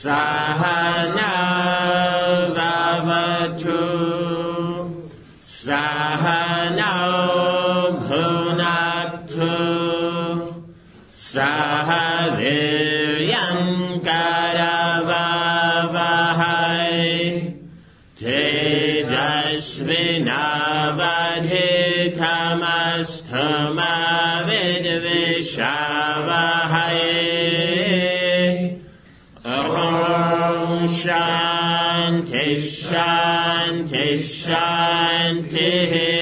Sahana Vavatu Sahana Bhunaktu Sahaviryan Karavavahai Tejasvinavadhitamastu Vidvishavahai. Om Shanti Shanti Shanti.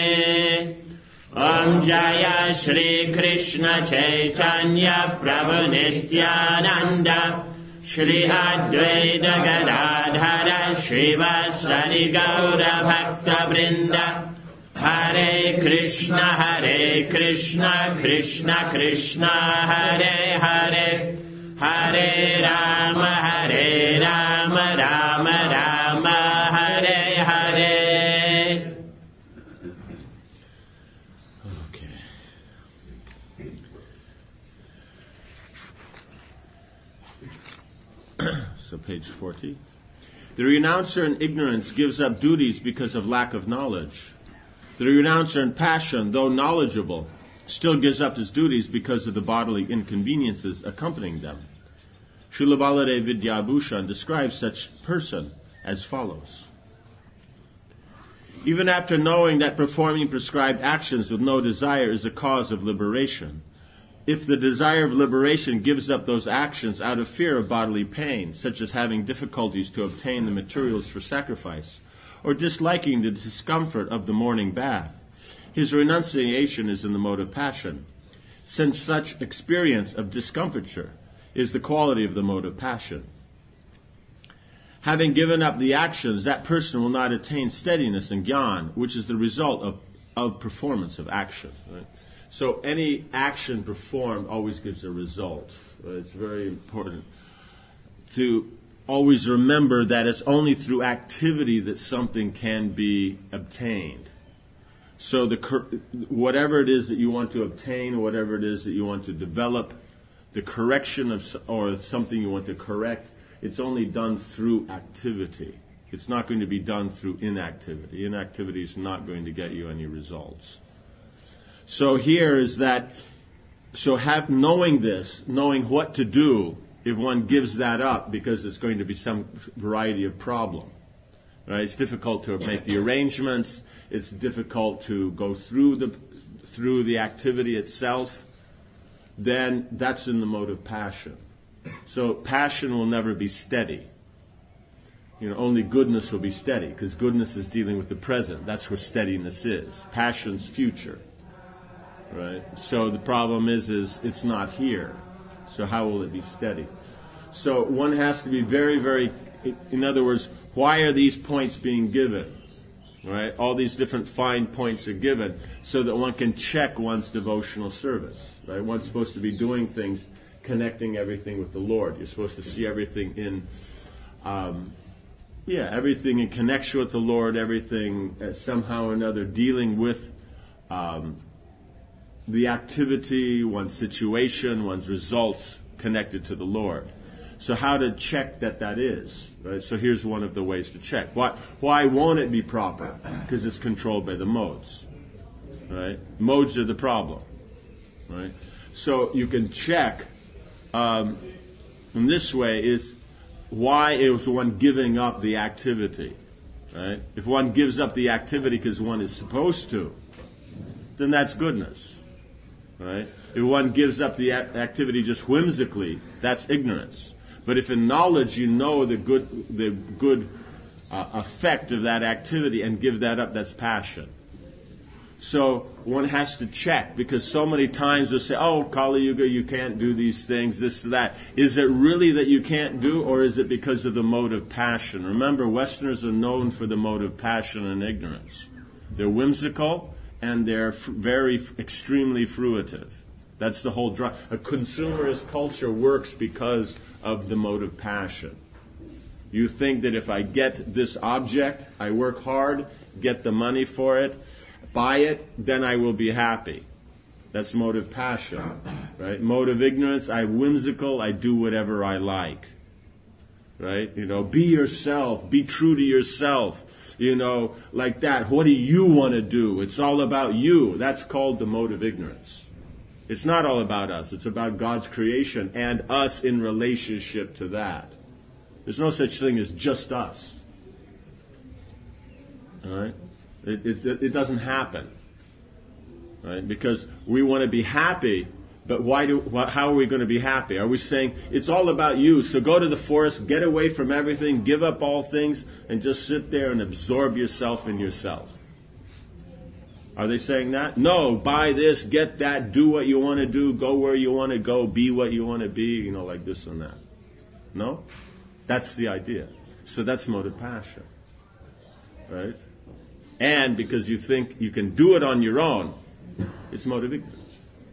Om Jaya Shri Krishna Chaitanya Prabhu Nityananda Shri Advaita Gadadhara Srivasadi Gaura Bhakta Vrinda. Hare Krishna Krishna Krishna Hare Hare Hare Rama Rama Rama Hare Hare. Okay. So page 40. The renouncer in ignorance gives up duties because of lack of knowledge. The renouncer in passion, though knowledgeable, still gives up his duties because of the bodily inconveniences accompanying them. Srila Baladev Vidyabhushan describes such person as follows. Even after knowing that performing prescribed actions with no desire is a cause of liberation, if the desire of liberation gives up those actions out of fear of bodily pain, such as having difficulties to obtain the materials for sacrifice, or disliking the discomfort of the morning bath, his renunciation is in the mode of passion, since such experience of discomfiture is the quality of the mode of passion. Having given up the actions, that person will not attain steadiness and jnana, which is the result of performance of action. Right? So any action performed always gives a result. Right? It's very important to always remember that it's only through activity that something can be obtained. So whatever it is that you want to obtain, whatever it is that you want to develop, the correction of or something you want to correct, it's only done through activity. It's not going to be done through inactivity. Inactivity is not going to get you any results. So here is that, knowing this, knowing what to do, if one gives that up because it's going to be some variety of problem. Right? It's difficult to make the arrangements. It's difficult to go through the activity itself. Then that's in the mode of passion. So passion will never be steady. Only goodness will be steady, because goodness is dealing with the present. That's where steadiness is. Passion's future. Right? So the problem is it's not here. So how will it be steady? So one has to be very, very, in other words, why are these points being given? Right? All these different fine points are given so that one can check one's devotional service. Right? One's supposed to be doing things, connecting everything with the Lord. You're supposed to see everything in, everything in connection with the Lord, everything somehow or another dealing with the activity, one's situation, one's results connected to the Lord. So how to check that is? Right? So here's one of the ways to check. Why won't it be proper? Because it's controlled by the modes. Right? Modes are the problem. Right? So you can check in this way is why is one giving up the activity? Right? If one gives up the activity because one is supposed to, then that's goodness. Right? If one gives up the activity just whimsically, that's ignorance. But if in knowledge you know the good effect of that activity and give that up, that's passion. So one has to check, because so many times we'll say, oh, Kali Yuga, you can't do these things, this, that. Is it really that you can't do, or is it because of the mode of passion? Remember, Westerners are known for the mode of passion and ignorance. They're whimsical, and they're extremely fruitive. That's the whole drive. A consumerist culture works because of the mode of passion. You think that if I get this object, I work hard, get the money for it, buy it, then I will be happy. That's mode of passion, right? Mode of ignorance, I'm whimsical, I do whatever I like. Right? Be yourself. Be true to yourself. Like that. What do you want to do? It's all about you. That's called the mode of ignorance. It's not all about us. It's about God's creation and us in relationship to that. There's no such thing as just us. All right? It doesn't happen. Right? Because we want to be happy. But how are we going to be happy? Are we saying, it's all about you, so go to the forest, get away from everything, give up all things, and just sit there and absorb yourself in yourself? Are they saying that? No, buy this, get that, do what you want to do, go where you want to go, be what you want to be, like this and that. No? That's the idea. So that's mode of passion. Right? And because you think you can do it on your own, it's mode of ignorance.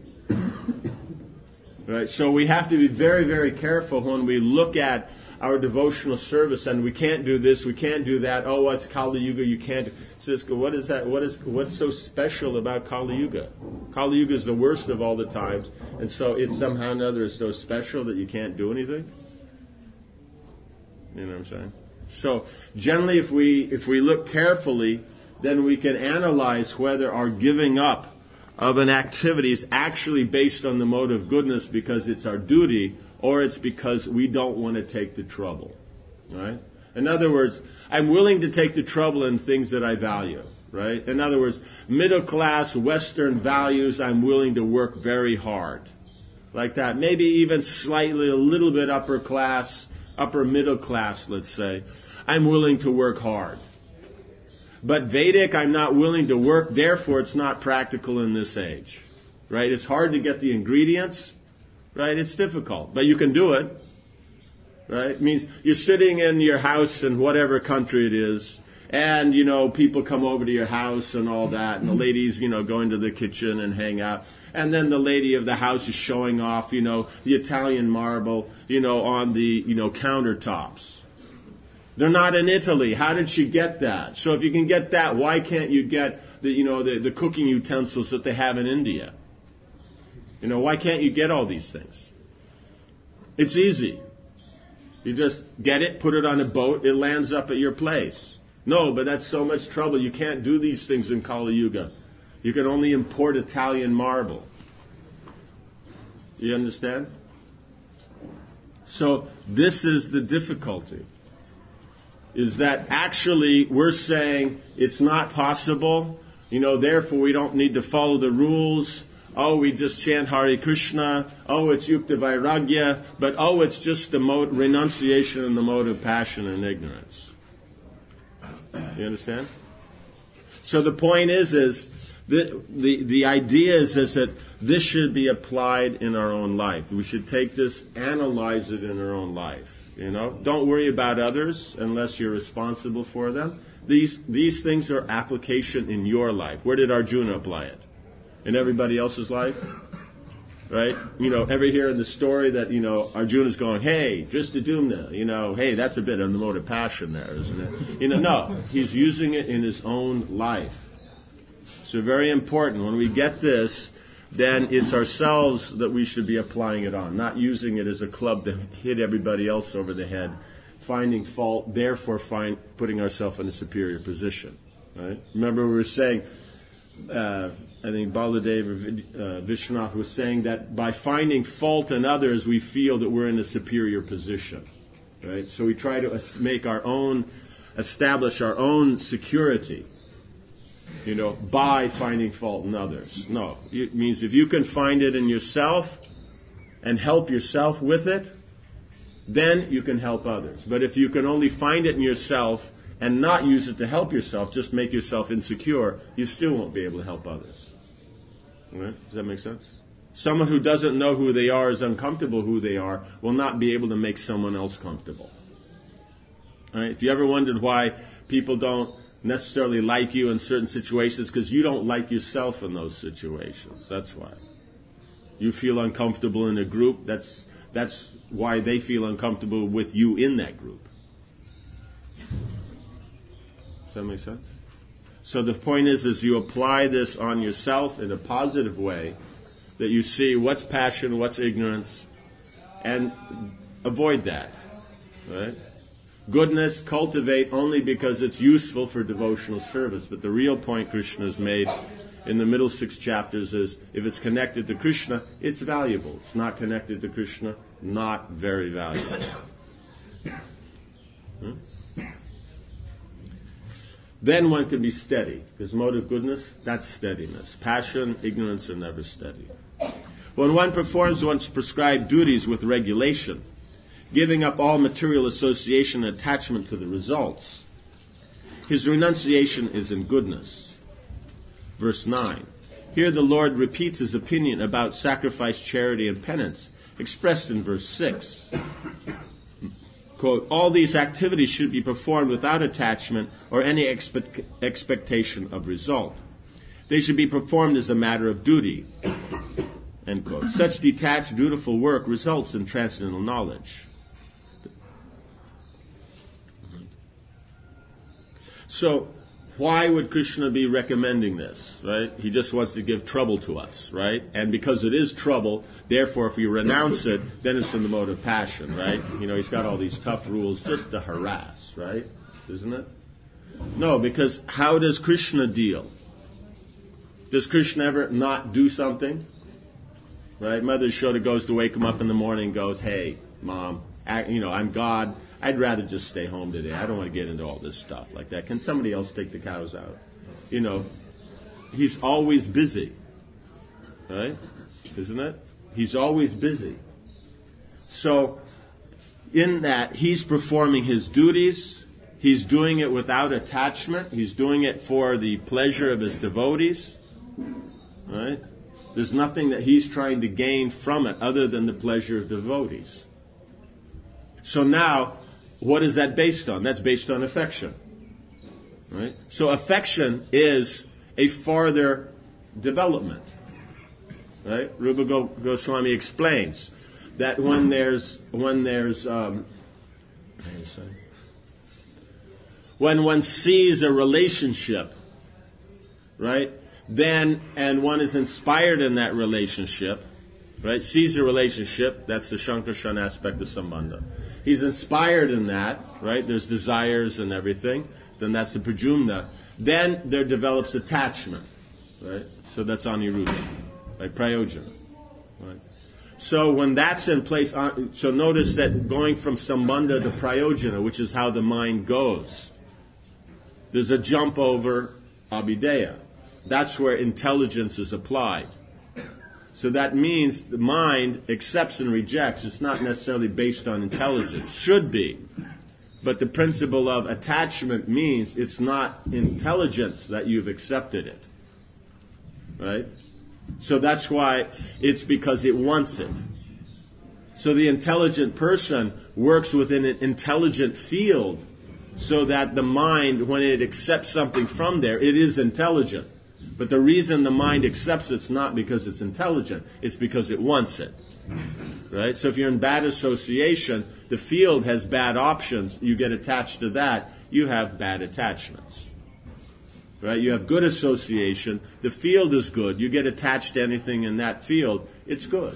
Right? So we have to be very, very careful when we look at our devotional service, and we can't do this, we can't do that. Oh, it's Kali Yuga, you can't do. Cisco, what is that? What's so special about Kali Yuga? Kali Yuga is the worst of all the times, and so it's somehow or another is so special that you can't do anything. You know what I'm saying? So generally, if we look carefully, then we can analyze whether our giving up of an activity is actually based on the mode of goodness because it's our duty, or it's because we don't want to take the trouble. Right? In other words, I'm willing to take the trouble in things that I value. Right? In other words, middle class Western values, I'm willing to work very hard. Like that. Maybe even slightly a little bit upper middle class, let's say. I'm willing to work hard. But Vedic, I'm not willing to work, therefore it's not practical in this age. Right? It's hard to get the ingredients. Right? It's difficult. But you can do it. Right? It means you're sitting in your house in whatever country it is, and, people come over to your house and all that, and the ladies, go into the kitchen and hang out. And then the lady of the house is showing off, the Italian marble, on the, countertops. They're not in Italy. How did she get that? So if you can get that, why can't you get the cooking utensils that they have in India? Why can't you get all these things? It's easy. You just get it, put it on a boat, it lands up at your place. No, but that's so much trouble. You can't do these things in Kali Yuga. You can only import Italian marble. You understand? So this is the difficulty. Is that actually we're saying it's not possible, therefore we don't need to follow the rules. Oh, we just chant Hare Krishna. Oh, it's Yukta Vairagya. But it's just the renunciation and the mode of passion and ignorance. You understand? So the point is the idea is that this should be applied in our own life. We should take this, analyze it in our own life. Don't worry about others unless you're responsible for them. These things are application in your life. Where did Arjuna apply it? In everybody else's life? Right? Ever hear in the story that, Arjuna's going, hey, Dristadumna, hey, that's a bit of the mode of passion there, isn't it? No, he's using it in his own life. So very important. When we get this, then it's ourselves that we should be applying it on, not using it as a club to hit everybody else over the head, finding fault, therefore putting ourselves in a superior position. Right? Remember we were saying, I think Baladev or Vishwanath was saying that by finding fault in others, we feel that we're in a superior position. Right? So we try to establish our own security. By finding fault in others. No, it means if you can find it in yourself and help yourself with it, then you can help others. But if you can only find it in yourself and not use it to help yourself, just make yourself insecure, you still won't be able to help others. Right? Does that make sense? Someone who doesn't know who they are, is uncomfortable who they are, will not be able to make someone else comfortable. All right? If you ever wondered why people don't necessarily like you in certain situations, because you don't like yourself in those situations. That's why. You feel uncomfortable in a group, that's why they feel uncomfortable with you in that group. Does that make sense? So the point is you apply this on yourself in a positive way, that you see what's passion, what's ignorance, and avoid that. Right? Goodness, cultivate only because it's useful for devotional service. But the real point Krishna has made in the middle 6 chapters is, if it's connected to Krishna, it's valuable. It's not connected to Krishna, not very valuable. Then one can be steady, because mode of goodness, that's steadiness. Passion, ignorance are never steady. When one performs one's prescribed duties with regulation, giving up all material association and attachment to the results, his renunciation is in goodness. Verse 9. Here the Lord repeats his opinion about sacrifice, charity, and penance, expressed in verse 6. Quote, all these activities should be performed without attachment or any expectation of result. They should be performed as a matter of duty. End quote. Such detached, dutiful work results in transcendental knowledge. So, why would Krishna be recommending this, right? He just wants to give trouble to us, right? And because it is trouble, therefore if you renounce it, then it's in the mode of passion, right? You know, he's got all these tough rules just to harass, right? Isn't it? No, because how does Krishna deal? Does Krishna ever not do something? Right? Mother Yashoda goes to wake him up in the morning and goes, hey, Mom, I'm God. I'd rather just stay home today. I don't want to get into all this stuff like that. Can somebody else take the cows out? You know, he's always busy. Right? Isn't it? He's always busy. So, in that, he's performing his duties. He's doing it without attachment. He's doing it for the pleasure of his devotees. Right? There's nothing that he's trying to gain from it other than the pleasure of devotees. So now, what is that based on? That's based on affection. Right? So affection is a farther development. Right? Rupa Goswami explains that when one sees a relationship, right, then, and one is inspired in that relationship, right, sees a relationship, that's the Shankarshan aspect of Sambandha. He's inspired in that, right, there's desires and everything, then that's the Prajumna. Then there develops attachment, right, so that's Aniruddha, right, Prayojana, right. So when that's in place, so notice that going from Sambandha to Prayojana, which is how the mind goes, there's a jump over Abhideya. That's where intelligence is applied. So that means the mind accepts and rejects. It's not necessarily based on intelligence. Should be. But the principle of attachment means it's not intelligence that you've accepted it. Right? So that's why it's because it wants it. So the intelligent person works within an intelligent field so that the mind, when it accepts something from there, it is intelligent. But the reason the mind accepts it's not because it's intelligent, it's because it wants it. Right? So if you're in bad association, the field has bad options, you get attached to that, you have bad attachments. Right? You have good association, the field is good, you get attached to anything in that field, it's good.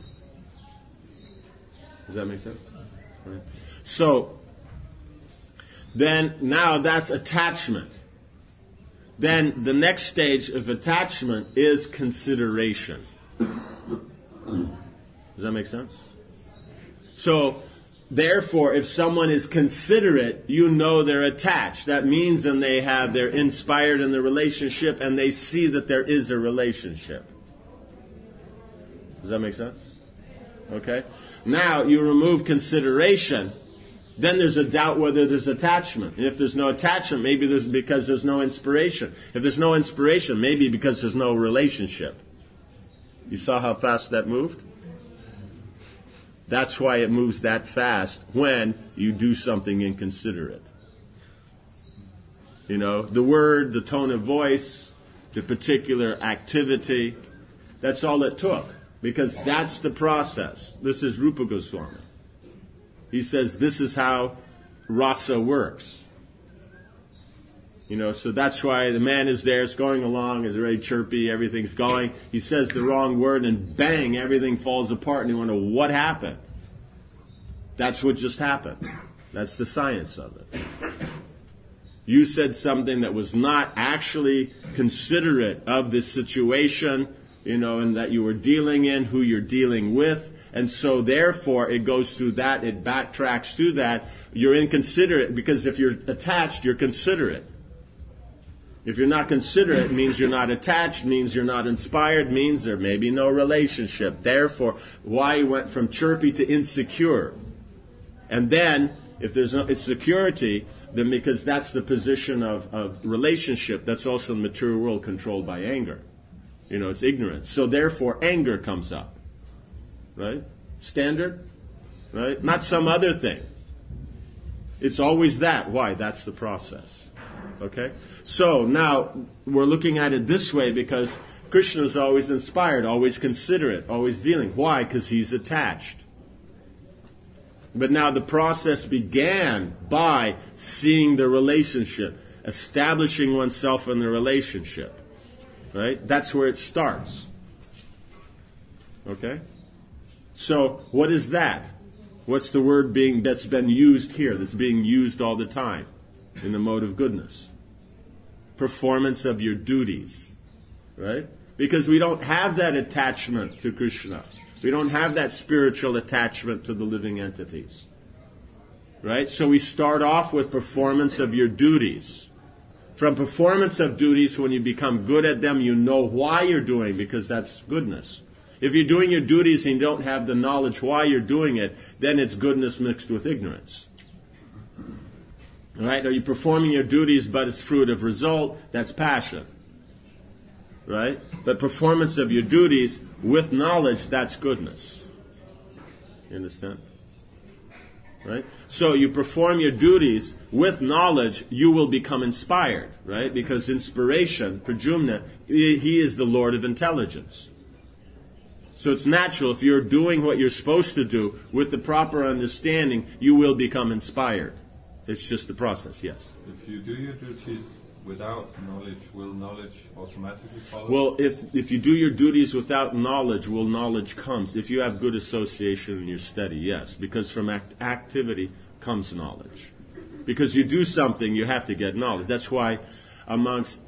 Does that make sense? Right. So, then now that's attachment. Then the next stage of attachment is consideration. Does that make sense? So, therefore, if someone is considerate, you know they're attached. That means then they're inspired in the relationship and they see that there is a relationship. Does that make sense? Okay? Now, you remove consideration, then there's a doubt whether there's attachment. And if there's no attachment, maybe there's because there's no inspiration. If there's no inspiration, maybe because there's no relationship. You saw how fast that moved? That's why it moves that fast when you do something inconsiderate. You know, the word, the tone of voice, the particular activity, that's all it took. Because that's the process. This is Rupa Goswami. He says this is how rasa works. You know, so that's why the man is there, it's going along, it's very chirpy, everything's going. He says the wrong word and bang, everything falls apart and you wonder what happened. That's what just happened. That's the science of it. You said something that was not actually considerate of the situation, and that you were dealing in, who you're dealing with. And so therefore it goes through that, it backtracks through that. You're inconsiderate, because if you're attached, you're considerate. If you're not considerate, it means you're not attached, means you're not inspired, means there may be no relationship. Therefore, why you went from chirpy to insecure. And then, if there's no insecurity, then because that's the position of relationship, that's also the material world controlled by anger. It's ignorance. So therefore, anger comes up. Right? Standard? Right? Not some other thing. It's always that. Why? That's the process. Okay? So now we're looking at it this way because Krishna is always inspired, always considerate, always dealing. Why? Because he's attached. But now the process began by seeing the relationship, establishing oneself in the relationship. Right? That's where it starts. Okay? So, what is that? What's the word that's been used here, that's being used all the time in the mode of goodness? Performance of your duties. Right? Because we don't have that attachment to Krishna. We don't have that spiritual attachment to the living entities. Right? So we start off with performance of your duties. From performance of duties, when you become good at them, you know why you're doing, because that's goodness. If you're doing your duties and you don't have the knowledge why you're doing it, then it's goodness mixed with ignorance. Right? Are you performing your duties but it's fruit of result? That's passion. Right? But performance of your duties with knowledge, that's goodness. You understand? Right? So you perform your duties with knowledge, you will become inspired, right? Because inspiration, Pradyumna, he is the Lord of intelligence. So it's natural, if you're doing what you're supposed to do with the proper understanding, you will become inspired. It's just the process, yes. If you do your duties without knowledge, will knowledge automatically follow? Well, if you do your duties without knowledge, will knowledge comes? If you have good association in your study, yes. Because from activity comes knowledge. Because you do something, you have to get knowledge. That's why amongst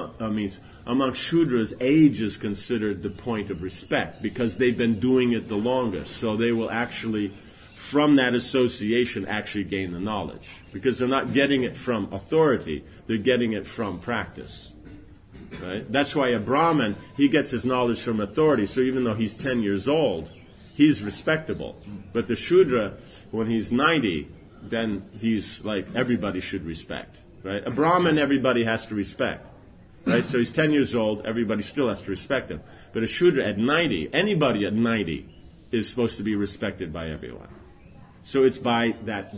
Shudras, age is considered the point of respect. Because they've been doing it the longest. So they will actually, from that association, actually gain the knowledge. Because they're not getting it from authority, they're getting it from practice. Right? That's why a Brahmin, he gets his knowledge from authority, so even though he's 10 years old, he's respectable. But the Shudra, when he's 90, then he's like everybody should respect. Right? A Brahmin, everybody has to respect. Right? So he's 10 years old, everybody still has to respect him. But a Shudra at 90, anybody at 90 is supposed to be respected by everyone. So it's by that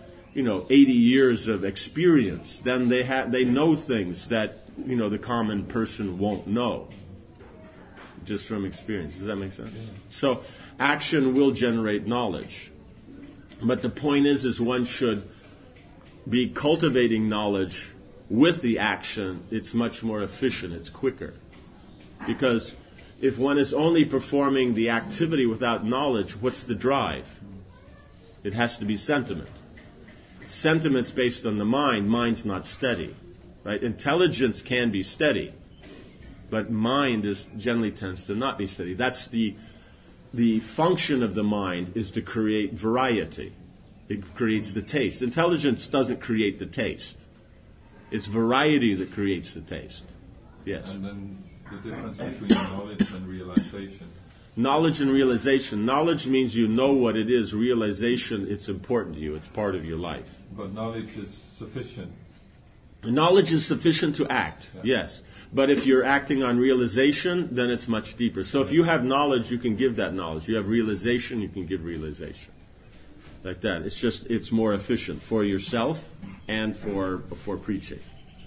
80 years of experience, then they know things that, the common person won't know. Just from experience. Does that make sense? Yeah. So action will generate knowledge. But the point is one should be cultivating knowledge with the action. It's much more efficient. It's quicker. Because if one is only performing the activity without knowledge, what's the drive? It has to be sentiment. Sentiment's based on the mind. Mind's not steady. Right? Intelligence can be steady, but mind generally tends to not be steady. That's the function of the mind is to create variety. It creates the taste. Intelligence doesn't create the taste. It's variety that creates the taste. Yes. And then the difference between knowledge and realization. Knowledge and realization. Knowledge means you know what it is. Realization, it's important to you. It's part of your life. But knowledge is sufficient. Knowledge is sufficient to act, yes. But if you're acting on realization, then it's much deeper. So if you have knowledge, you can give that knowledge. You have realization, you can give realization. Like that. It's more efficient for yourself and for preaching.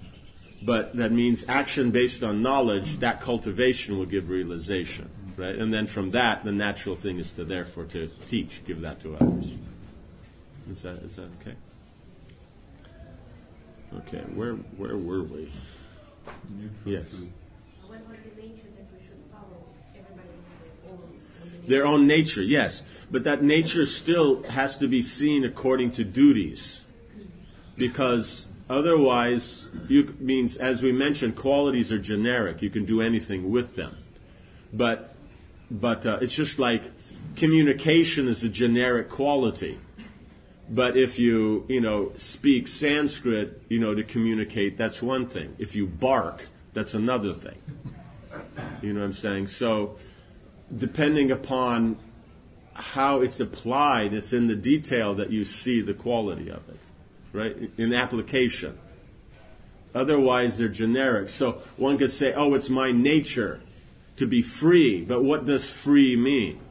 But that means action based on knowledge, that cultivation will give realization. Right? And then from that, the natural thing is to teach, give that to others. Is that okay? Okay, where were we? When you mentioned that we should follow everybody Their own nature, yes. But that nature still has to be seen according to duties. Because otherwise, means, as we mentioned, qualities are generic. You can do anything with them. But it's just like communication is a generic quality. But if you speak Sanskrit, to communicate, that's one thing. If you bark, that's another thing. You know what I'm saying? So, depending upon how it's applied, it's in the detail that you see the quality of it, right? In application. Otherwise, they're generic. So, one could say, it's my nature to be free. But what does free mean?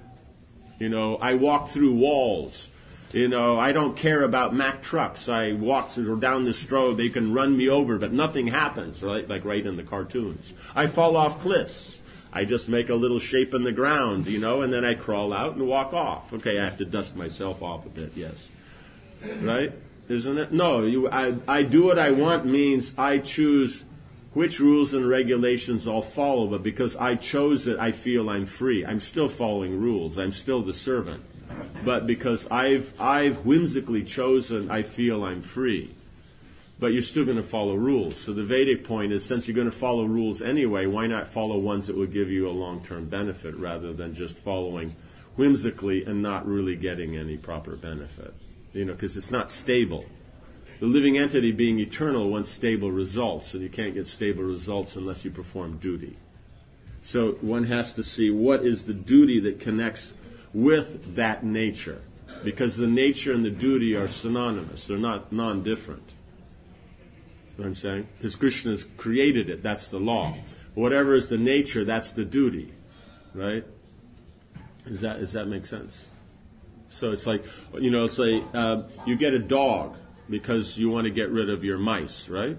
I walk through walls. I don't care about Mack trucks. I walk down this road, they can run me over, but nothing happens, right? Like right in the cartoons. I fall off cliffs. I just make a little shape in the ground, and then I crawl out and walk off. Okay, I have to dust myself off a bit, yes. Right? Isn't it? No, I do what I want means I choose which rules and regulations I'll follow, but because I chose it, I feel I'm free. I'm still following rules. I'm still the servant. But because I've whimsically chosen, I feel I'm free. But you're still going to follow rules. So the Vedic point is, since you're going to follow rules anyway, why not follow ones that will give you a long-term benefit rather than just following whimsically and not really getting any proper benefit? Because it's not stable. The living entity being eternal wants stable results, and you can't get stable results unless you perform duty. So one has to see what is the duty that connects with that nature, because the nature and the duty are synonymous. They're not non-different. You know what I'm saying? Because Krishna has created it. That's the law. Whatever is the nature, that's the duty. Right? Does that make sense? So it's like, you get a dog because you want to get rid of your mice, right?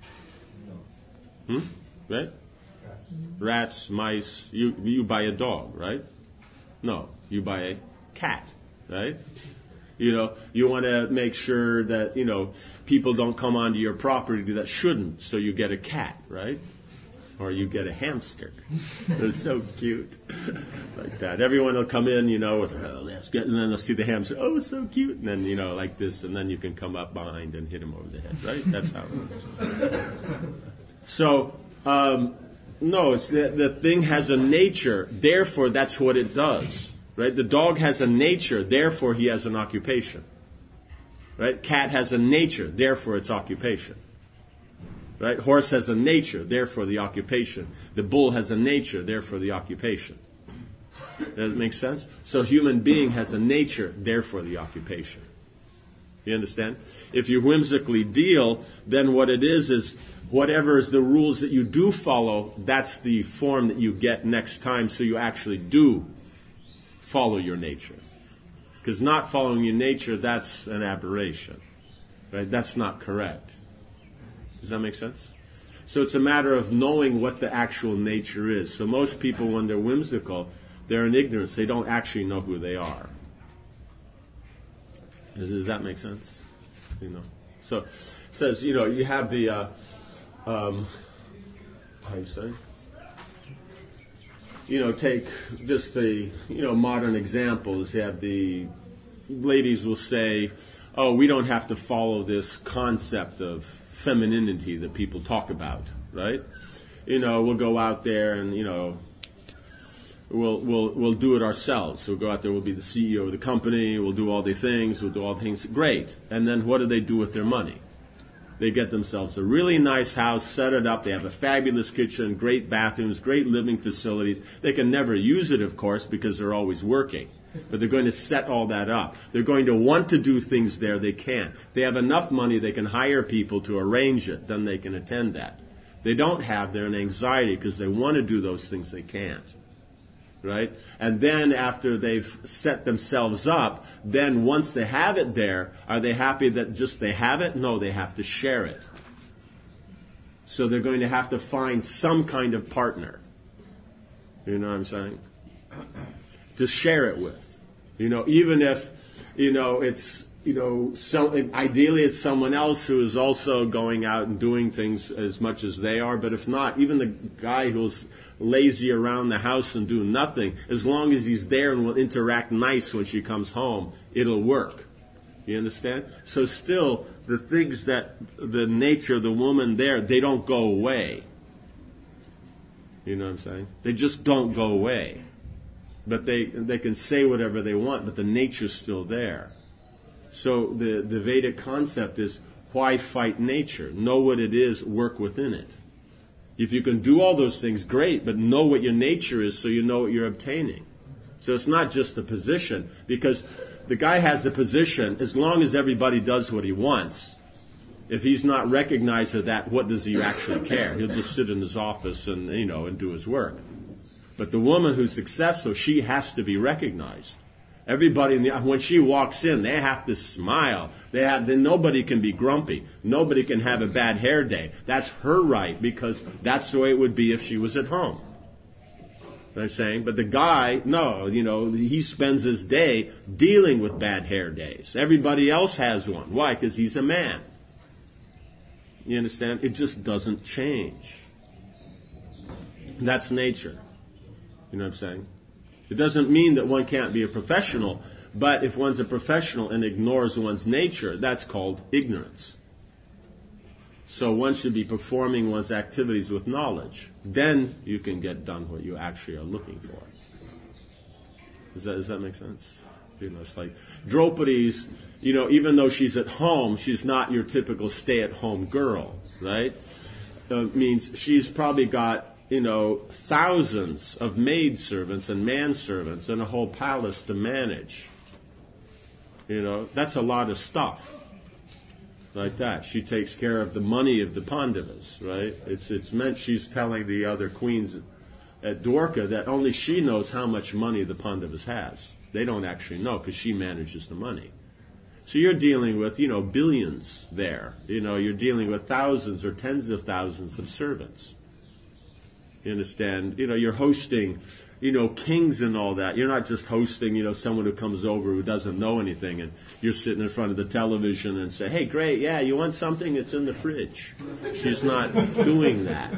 Right? Rats, mice. You buy a dog, right? No, you buy a cat, right? You want to make sure that, people don't come onto your property that shouldn't, so you get a cat, right? Or you get a hamster. They're so cute. Like that. Everyone will come in, with, let's get, and then they'll see the hamster, it's so cute, and then, like this, and then you can come up behind and hit him over the head, right? That's how it works. So, no, it's the thing has a nature, therefore that's what it does. Right? The dog has a nature, therefore he has an occupation. Right? Cat has a nature, therefore it's occupation. Right? Horse has a nature, therefore the occupation. The bull has a nature, therefore the occupation. Does it make sense? So human being has a nature, therefore the occupation. You understand? If you whimsically deal, then what it is whatever is the rules that you do follow, that's the form that you get next time, so you actually do follow your nature. Because not following your nature, that's an aberration. Right? That's not correct. Does that make sense? So it's a matter of knowing what the actual nature is. So most people, when they're whimsical, they're in ignorance. They don't actually know who they are. Does that make sense? So it says, you have the how you say? Take just a modern example. Is you have the ladies will say, we don't have to follow this concept of femininity that people talk about, right? We'll go out there and we'll do it ourselves. So we'll go out there, we'll be the CEO of the company, we'll do all the things, great. And then what do they do with their money? They get themselves a really nice house, set it up, they have a fabulous kitchen, great bathrooms, great living facilities. They can never use it, of course, because they're always working. But they're going to set all that up. They're going to want to do things there, they can't. They have enough money, they can hire people to arrange it, then they can attend that. They don't have, they're in anxiety because they want to do those things, they can't. Right? And then after they've set themselves up, then once they have it there, are they happy that just they have it? No, they have to share it. So they're going to have to find some kind of partner. You know what I'm saying? To share it with. Even if, it's ideally it's someone else who is also going out and doing things as much as they are. But if not, even the guy who's lazy around the house and do nothing, as long as he's there and will interact nice when she comes home, it'll work. You understand? So still, the things that the nature of the woman there, they don't go away. You know what I'm saying? They just don't go away. But they can say whatever they want, but the nature's still there. So the Vedic concept is, why fight nature? Know what it is, work within it. If you can do all those things, great, but know what your nature is so you know what you're obtaining. So it's not just the position, because the guy has the position as long as everybody does what he wants. If he's not recognized of that, what does he actually care? He'll just sit in his office and do his work. But the woman who's successful, she has to be recognized. Everybody, when she walks in, they have to smile. Nobody can be grumpy. Nobody can have a bad hair day. That's her right, because that's the way it would be if she was at home. I'm saying, but the guy, no, he spends his day dealing with bad hair days. Everybody else has one. Why? Because he's a man. You understand? It just doesn't change. That's nature. You know what I'm saying? It doesn't mean that one can't be a professional, but if one's a professional and ignores one's nature, that's called ignorance. So one should be performing one's activities with knowledge. Then you can get done what you actually are looking for. Does that make sense? It's like Draupadi's, even though she's at home, she's not your typical stay-at-home girl, right? Means she's probably got thousands of maidservants and manservants and a whole palace to manage. That's a lot of stuff. Like that. She takes care of the money of the Pandavas, right? It's meant she's telling the other queens at Dwarka that only she knows how much money the Pandavas has. They don't actually know because she manages the money. So you're dealing with, billions there. You're dealing with thousands or tens of thousands of servants. You understand? You're hosting, kings and all that. You're not just hosting, someone who comes over who doesn't know anything and you're sitting in front of the television and say, hey, great, yeah, you want something? It's in the fridge. She's not doing that.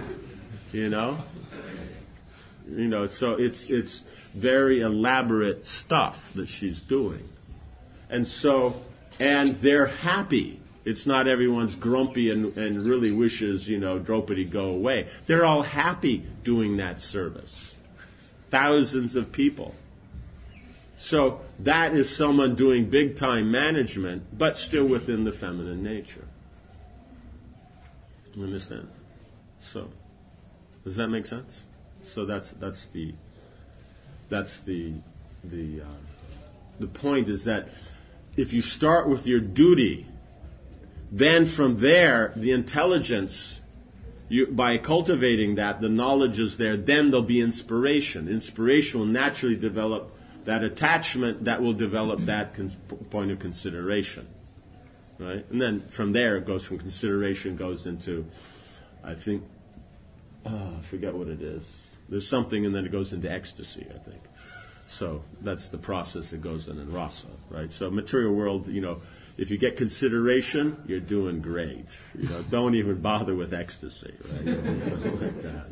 So it's very elaborate stuff that she's doing. And they're happy. It's not everyone's grumpy and really wishes, Draupadi go away. They're all happy doing that service. Thousands of people. So that is someone doing big time management, but still within the feminine nature. You understand? So, does that make sense? So that's the point is that if you start with your duty, then from there, the intelligence, by cultivating that, the knowledge is there, then there'll be inspiration. Inspiration will naturally develop that attachment that will develop that point of consideration. Right? And then from there, it goes from consideration, goes into, I forget what it is. There's something, and then it goes into ecstasy, I think. So that's the process that goes in rasa, right? So material world, if you get consideration, you're doing great. Don't even bother with ecstasy, right? Something like that.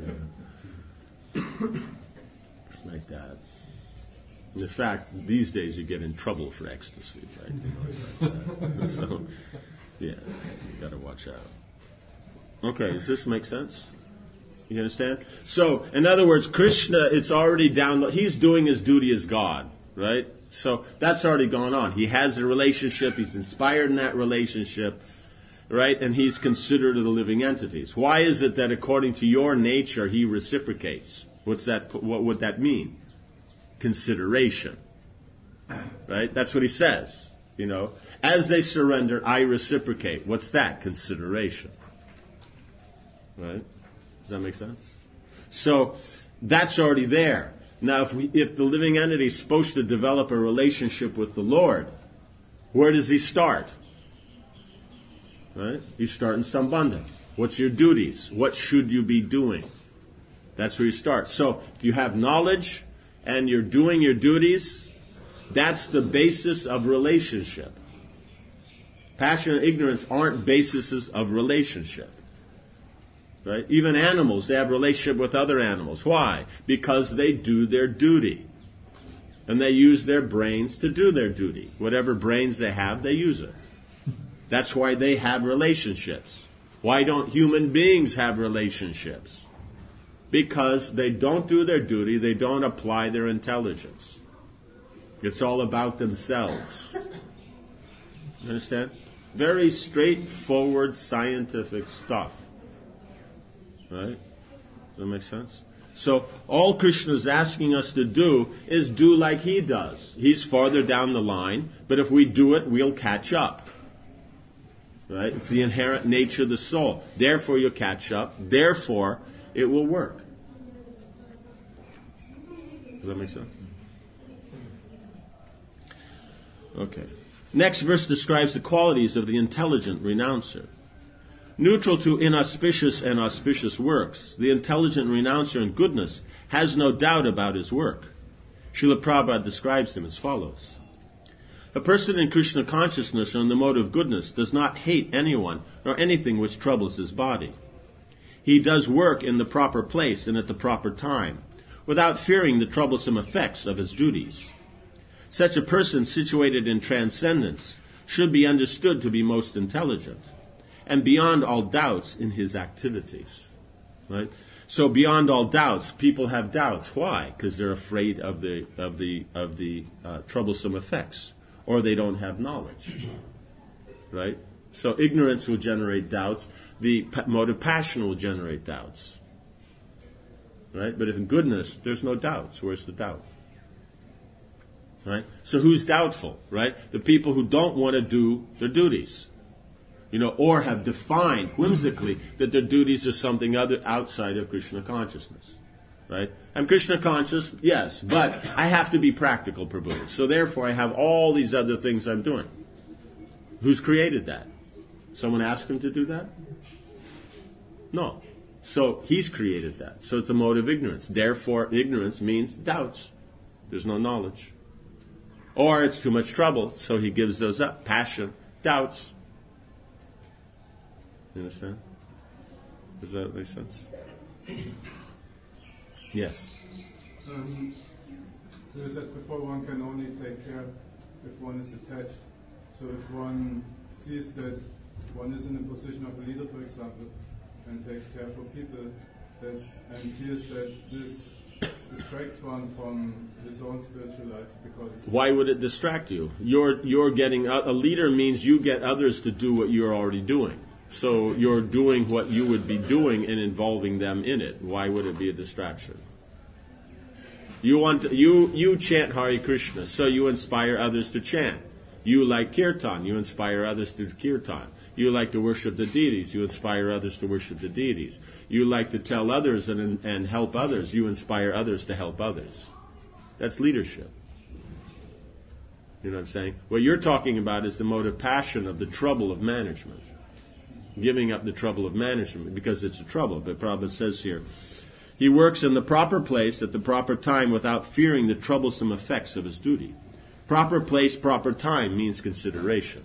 Like that. In fact, these days you get in trouble for ecstasy, right? So, you got to watch out. Okay, does this make sense? You understand? So, in other words, Krishna, it's already down. He's doing his duty as God, right? So that's already gone on. He has a relationship. He's inspired in that relationship, right? And he's considered of the living entities. Why is it that according to your nature he reciprocates? What would that mean? Consideration, right? That's what he says. As they surrender, I reciprocate. What's that? Consideration, right? Does that make sense? So that's already there. Now, if the living entity is supposed to develop a relationship with the Lord, where does he start? Right? You start in Sambandha. What's your duties? What should you be doing? That's where you start. So if you have knowledge and you're doing your duties, that's the basis of relationship. Passion and ignorance aren't bases of relationship. Right? Even animals, they have relationship with other animals. Why? Because they do their duty. And they use their brains to do their duty. Whatever brains they have, they use it. That's why they have relationships. Why don't human beings have relationships? Because they don't do their duty, they don't apply their intelligence. It's all about themselves. You understand? Very straightforward scientific stuff. Right? Does that make sense? So all Krishna is asking us to do is do like he does. He's farther down the line, but if we do it, we'll catch up. Right? It's the inherent nature of the soul. Therefore you'll catch up. Therefore it will work. Does that make sense? Okay. Next verse describes the qualities of the intelligent renouncer. Neutral to inauspicious and auspicious works, the intelligent renouncer in goodness has no doubt about his work. Srila Prabhupada describes him as follows. A person in Krishna consciousness or in the mode of goodness does not hate anyone nor anything which troubles his body. He does work in the proper place and at the proper time, without fearing the troublesome effects of his duties. Such a person situated in transcendence should be understood to be most intelligent, and beyond all doubts in his activities. Right? So beyond all doubts, people have doubts. Why? Because they're afraid of the troublesome effects, or they don't have knowledge. Right? So ignorance will generate doubts. The mode of passion will generate doubts. Right? But if in goodness, there's no doubts. Where's the doubt? Right? So who's doubtful? Right? The people who don't want to do their duties. Or have defined whimsically that their duties are something other outside of Krishna consciousness. Right? I'm Krishna conscious, yes, but I have to be practical, Prabhu. So therefore I have all these other things I'm doing. Who's created that? Someone asked him to do that? No. So he's created that. So it's a mode of ignorance. Therefore ignorance means doubts. There's no knowledge. Or it's too much trouble, so he gives those up. Passion, doubts. You understand? Does that make sense? Yes. You said before one can only take care if one is attached. So if one sees that one is in the position of a leader, for example, and takes care for people, and feels that this distracts one from his own spiritual life, because why would it distract you? You're getting a leader means you get others to do what you're already doing. So you're doing what you would be doing and involving them in it. Why would it be a distraction? You chant Hare Krishna, so you inspire others to chant. You like kirtan, you inspire others to kirtan. You like to worship the deities, you inspire others to worship the deities. You like to tell others and help others, you inspire others to help others. That's leadership. You know what I'm saying? What you're talking about is the mode of passion of the trouble of management. Giving up the trouble of management because it's a trouble. But Prabhupada says here, he works in the proper place at the proper time without fearing the troublesome effects of his duty. Proper place, proper time means consideration.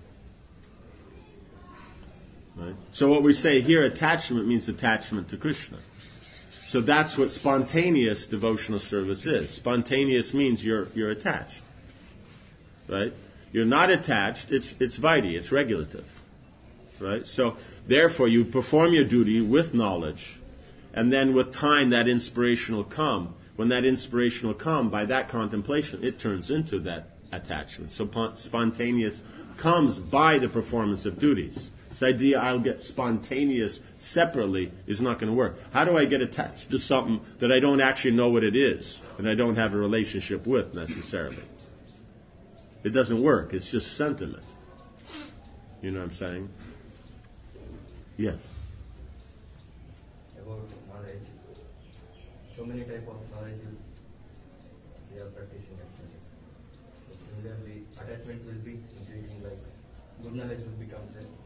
Right? So what we say here, attachment means attachment to Krishna. So that's what spontaneous devotional service is. Spontaneous means you're attached. Right? You're not attached, it's vaidhi, it's regulative. Right? So, therefore, you perform your duty with knowledge, and then with time that inspiration will come. When that inspiration will come, by that contemplation, it turns into that attachment. So, spontaneous comes by the performance of duties. This idea I'll get spontaneous separately is not going to work. How do I get attached to something that I don't actually know what it is, and I don't have a relationship with necessarily? It doesn't work. It's just sentiment. You know what I'm saying? Yes. About knowledge, so many types of knowledge we are practicing actually. So similarly, attachment will be increasing, like good knowledge will become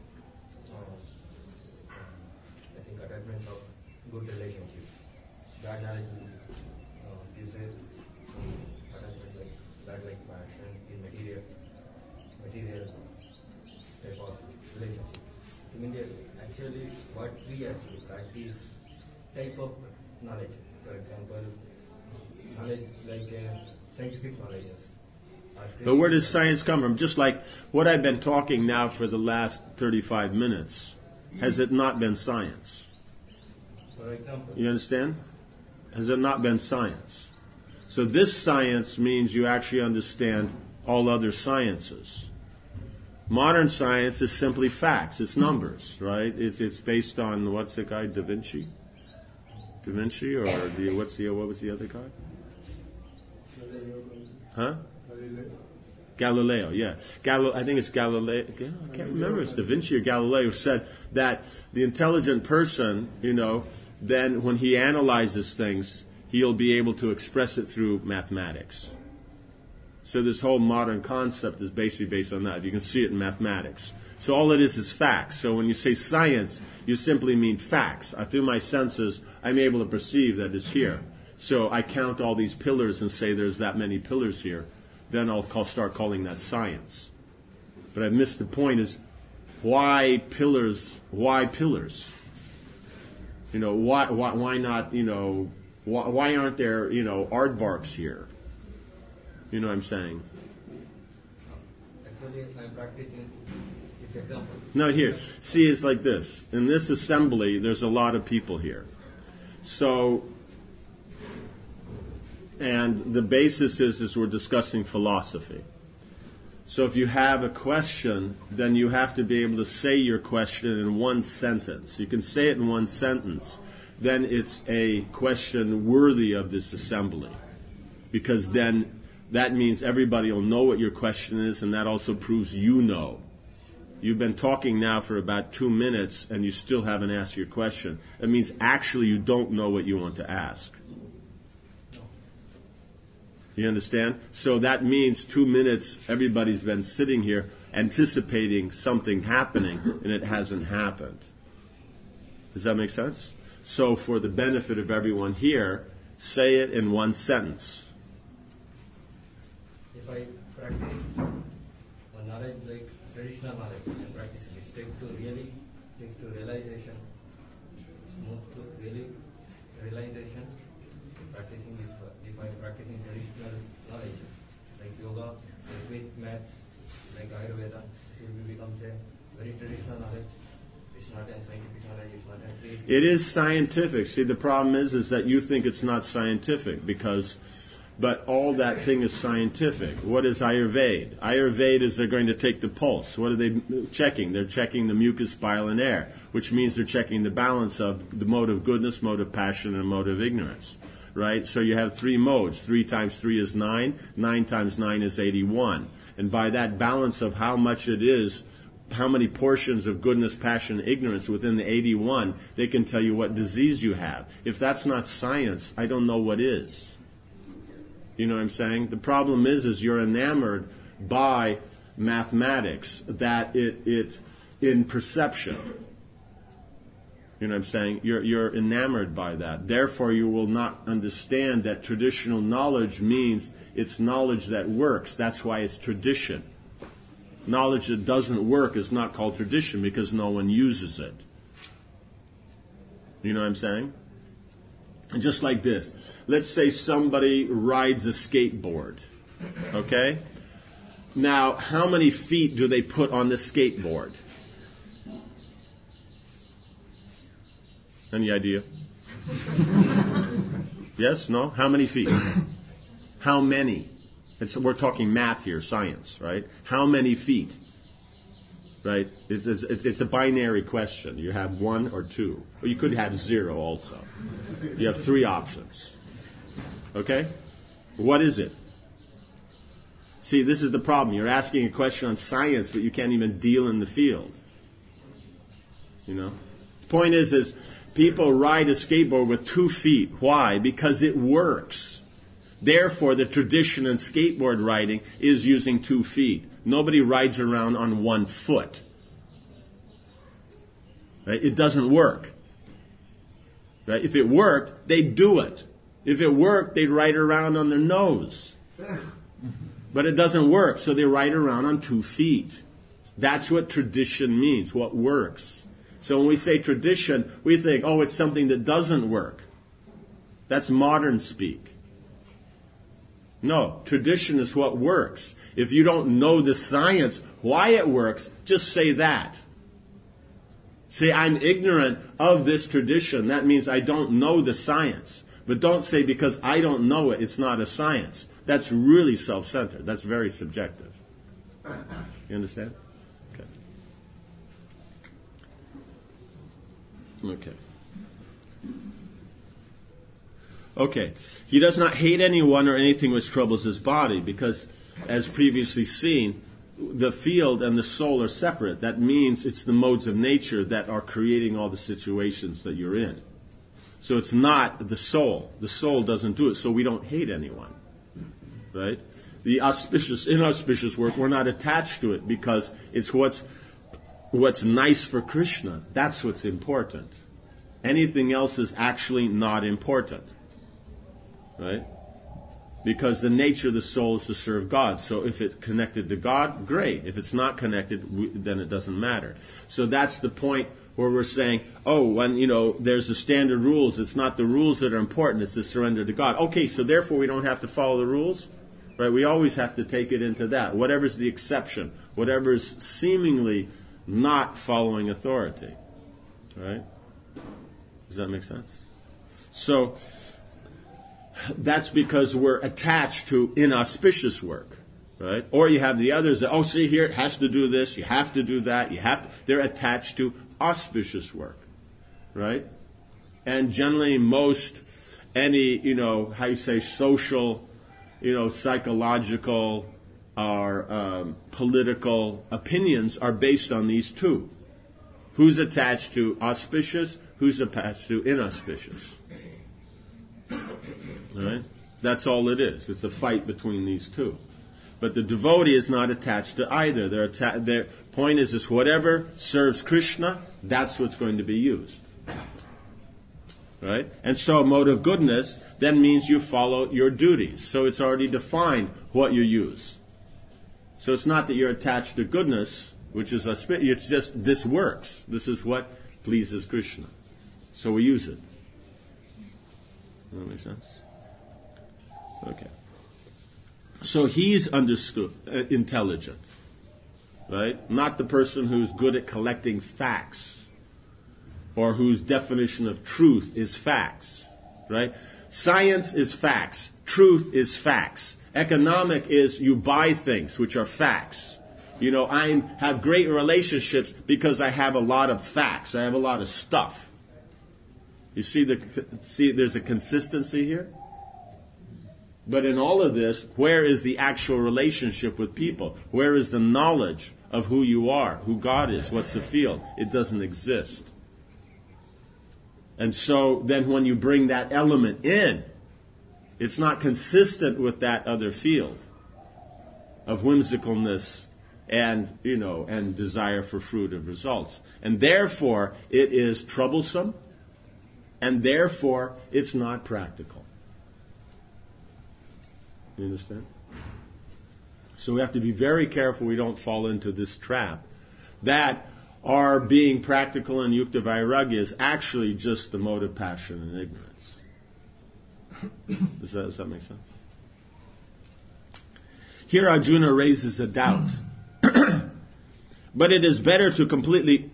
I think attachment of good relationship. Bad knowledge will gives a attachment like bad, like passion in material type of relationship. Similarly, actually, what we actually practice type of knowledge. For example, knowledge like scientific knowledges. But where does science come from? Just like what I've been talking now for the last 35 minutes, has it not been science? For example, You understand? Has it not been science? So this science means you actually understand all other sciences. Modern science is simply facts. It's numbers, right? It's based on, what's the guy, Da Vinci? Da Vinci, or what was the other guy? Huh? Galileo, yeah. I think it's Galileo. I can't remember if it's Da Vinci or Galileo said that the intelligent person, then when he analyzes things, he'll be able to express it through mathematics. So this whole modern concept is basically based on that. You can see it in mathematics. So all it is facts. So when you say science, you simply mean facts. Through my senses, I'm able to perceive that it's here. So I count all these pillars and say there's that many pillars here. Then I'll start calling that science. But I missed the point is, why pillars? Why pillars? Why not, why aren't there, aardvarks here? You know what I'm saying? actually I'm practicing this example. No, here. See, it's like this. In this assembly, there's a lot of people here. So, and the basis is we're discussing philosophy. So if you have a question, then you have to be able to say your question in one sentence. You can say it in one sentence. Then it's a question worthy of this assembly. Because then that means everybody will know what your question is, and that also proves you know. You've been talking now for about 2 minutes, and you still haven't asked your question. That means actually you don't know what you want to ask. You understand? So that means 2 minutes, everybody's been sitting here anticipating something happening, and it hasn't happened. Does that make sense? So for the benefit of everyone here, say it in one sentence. If I practice one knowledge like traditional knowledge and practice it, it takes to realization. It's moved to really realization. Practicing if I'm practicing traditional knowledge like yoga, like with maths, like Ayurveda, it becomes a very traditional knowledge. It's not a scientific knowledge. It's not a creative. It is scientific. See, the problem is that you think it's not scientific but all that thing is scientific. What is Ayurveda? Ayurveda is they're going to take the pulse. What are they checking? They're checking the mucus, bile, and air, which means they're checking the balance of the mode of goodness, mode of passion, and mode of ignorance. Right? So you have 3 modes. 3 times 3 is 9. 9 times 9 is 81. And by that balance of how much it is, how many portions of goodness, passion, and ignorance within the 81, they can tell you what disease you have. If that's not science, I don't know what is. You know what I'm saying? The problem is you're enamored by mathematics, that it in perception. You know what I'm saying? You're enamored by that. Therefore, you will not understand that traditional knowledge means it's knowledge that works. That's why it's tradition. Knowledge that doesn't work is not called tradition because no one uses it. You know what I'm saying? Just like this. Let's say somebody rides a skateboard. Okay? Now, how many feet do they put on the skateboard? Any idea? Yes? No? How many feet? How many? We're talking math here, science, right? How many feet? Right? It's a binary question. You have 1 or 2. Or you could have 0 also. You have 3 options. Okay? What is it? See, this is the problem. You're asking a question on science, but you can't even deal in the field. You know? The point is people ride a skateboard with 2 feet. Why? Because it works. Therefore, the tradition in skateboard riding is using 2 feet. Nobody rides around on 1 foot. Right? It doesn't work. Right? If it worked, they'd do it. If it worked, they'd ride around on their nose. But it doesn't work, so they ride around on 2 feet. That's what tradition means, what works. So when we say tradition, we think, oh, it's something that doesn't work. That's modern speak. No, tradition is what works. If you don't know the science, why it works, just say that. Say, I'm ignorant of this tradition. That means I don't know the science. But don't say, because I don't know it, it's not a science. That's really self-centered. That's very subjective. You understand? Okay. He does not hate anyone or anything which troubles his body, because, as previously seen, the field and the soul are separate. That means it's the modes of nature that are creating all the situations that you're in. So it's not the soul. The soul doesn't do it, so we don't hate anyone. Right? The inauspicious work, we're not attached to it because it's what's nice for Krishna. That's what's important. Anything else is actually not important. Right? Because the nature of the soul is to serve God. So if it's connected to God, great. If it's not connected, then it doesn't matter. So that's the point where we're saying, oh, when, there's the standard rules, it's not the rules that are important, it's the surrender to God. Okay, so therefore we don't have to follow the rules? Right? We always have to take it into that. Whatever's the exception, whatever's seemingly not following authority. Right? Does that make sense? So, that's because we're attached to inauspicious work, right? Or you have the others that, see here, it has to do this, you have to do that, they're attached to auspicious work, right? And generally social, psychological, or political opinions are based on these two. Who's attached to auspicious, who's attached to inauspicious. Right? That's all it is. It's a fight between these two. But the devotee is not attached to either. Their point is whatever serves Krishna, that's what's going to be used. Right? And so a mode of goodness then means you follow your duties. So it's already defined what you use. So it's not that you're attached to goodness, which is it's just this works. This is what pleases Krishna. So we use it. Does that make sense? Okay. So he's intelligent, right? Not the person who's good at collecting facts or whose definition of truth is facts, right? Science is facts. Truth is facts. Economic is you buy things, which are facts. I have great relationships because I have a lot of facts. I have a lot of stuff. You see there's a consistency here? But in all of this, where is the actual relationship with people? Where is the knowledge of who you are, who God is, what's the field? It doesn't exist. And so then when you bring that element in, it's not consistent with that other field of whimsicalness and desire for fruit of results. And therefore, it is troublesome, and therefore, it's not practical. You understand? So we have to be very careful we don't fall into this trap. That our being practical and yukta vairagya is actually just the mode of passion and ignorance. Does that make sense? Here Arjuna raises a doubt. But it is better to completely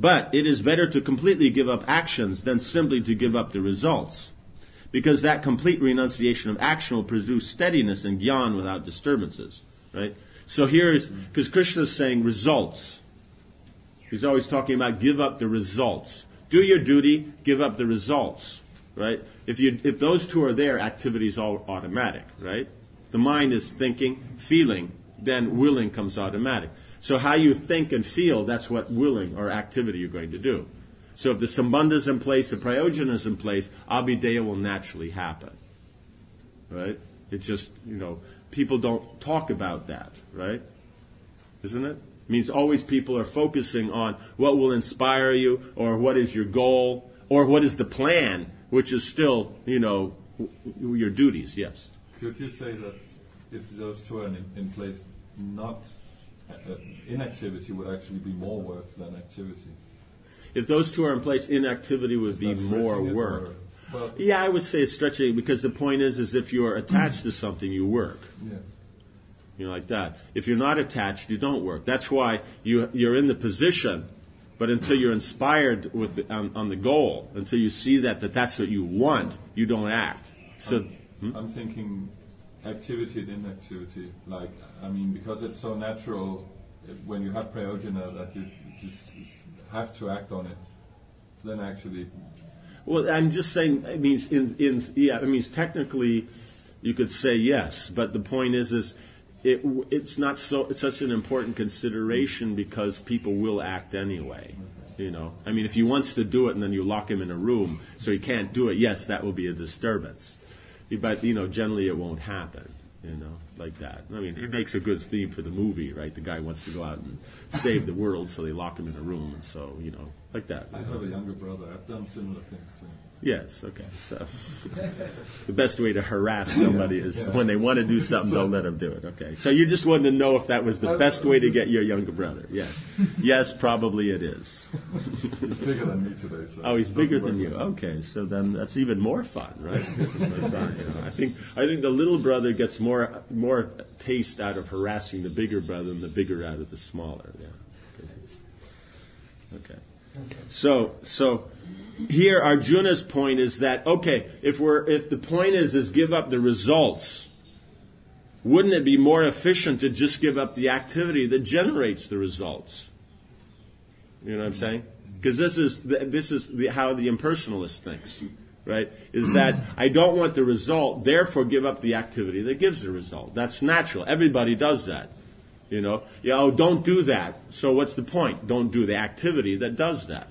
give up actions than simply to give up the results. Because that complete renunciation of action will produce steadiness and jnana without disturbances. Right? So because Krishna is saying results. He's always talking about give up the results. Do your duty, give up the results. Right? If those two are there, activity is all automatic. Right? The mind is thinking, feeling, then willing comes automatic. So how you think and feel, that's what willing or activity you're going to do. So if the sambandha is in place, the prayojana is in place, abhideya will naturally happen. Right? It's just, people don't talk about that, right? Isn't it? It means always people are focusing on what will inspire you, or what is your goal, or what is the plan, which is still, your duties, yes. Could you say that if those two are in place, not inactivity would actually be more work than activity. If those two are in place, inactivity would be more work. Well, Yeah, I would say it's stretching, because the point is if you're attached to something, you work. yeah. You know, like that. If you're not attached, you don't work. That's why you're in the position, but until you're inspired with on the goal, until you see that's what you want, you don't act. So I'm thinking activity and inactivity. Because it's so natural when you have prayojana that you just have to act on it. Then actually, well, I'm just saying. It means it means technically, you could say yes, but the point is it's not so. It's such an important consideration because people will act anyway. You know, I mean, if he wants to do it and then you lock him in a room so he can't do it, yes, that will be a disturbance. But generally it won't happen. Like that. I mean, it makes a good theme for the movie, right? The guy wants to go out and save the world, so they lock him in a room, and so like that. I have a younger brother. I've done similar things to him. Yes, okay. So the best way to harass somebody is when they want to do something, don't let them do it. Okay. So you just wanted to know if that was the best way to get your younger brother. Yes. Yes, probably it is. He's bigger than me today. So he's bigger than you. Okay, so then that's even more fun, right? I think the little brother gets more taste out of harassing the bigger brother than the bigger out of the smaller. Yeah. Okay. So here Arjuna's point is that, okay, if the point is give up the results, wouldn't it be more efficient to just give up the activity that generates the results? You know what I'm saying? Because this is how the impersonalist thinks, right? Is that I don't want the result, therefore give up the activity that gives the result. That's natural. Everybody does that. Don't do that. So what's the point? Don't do the activity that does that.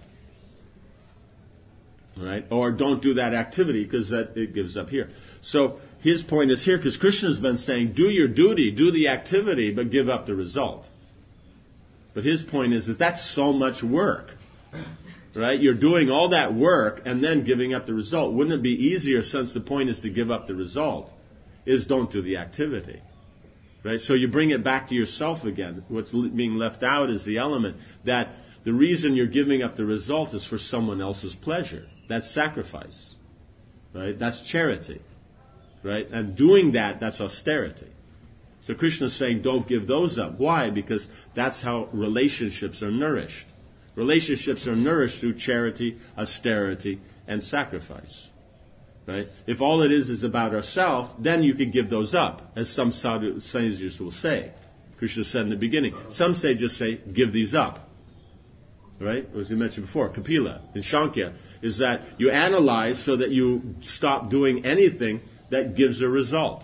Right? Or don't do that activity because it gives up here. So his point is here, because Krishna's been saying, do your duty, do the activity, but give up the result. But his point is that that's so much work. Right? You're doing all that work and then giving up the result. Wouldn't it be easier, since the point is to give up the result, is don't do the activity? Right? So you bring it back to yourself again. What's being left out is the element that the reason you're giving up the result is for someone else's pleasure. That's sacrifice. Right? That's charity. Right? And doing that's austerity. So Krishna's saying don't give those up. Why? Because that's how relationships are nourished. Relationships are nourished through charity, austerity, and sacrifice. Right? If all it is about ourselves, then you can give those up, as some sages will say. Krishna said in the beginning. Some just say, give these up. Right? As we mentioned before, Kapila and Shankya, is that you analyze so that you stop doing anything that gives a result.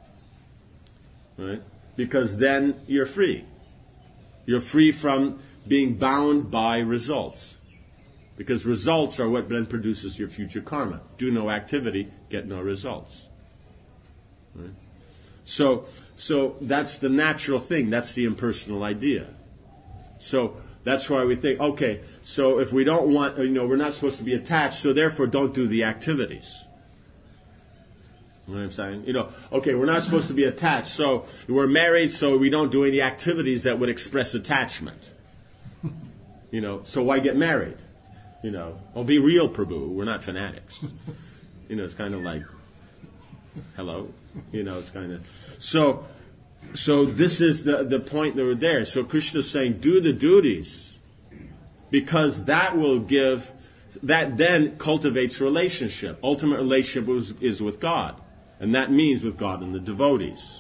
Right? Because then you're free. You're free from being bound by results. Because results are what then produces your future karma. Do no activity, get no results. Right? So that's the natural thing. That's the impersonal idea. So that's why we think, okay, so if we don't want, we're not supposed to be attached, so therefore don't do the activities. You know what I'm saying? Okay, we're not supposed to be attached, so we're married, so we don't do any activities that would express attachment. So why get married? Be real, Prabhu. We're not fanatics. It's kind of like, hello. It's kind of so this is the point that we're there. So Krishna's saying, do the duties, because that then cultivates relationship. Ultimate relationship is with God, and that means with God and the devotees.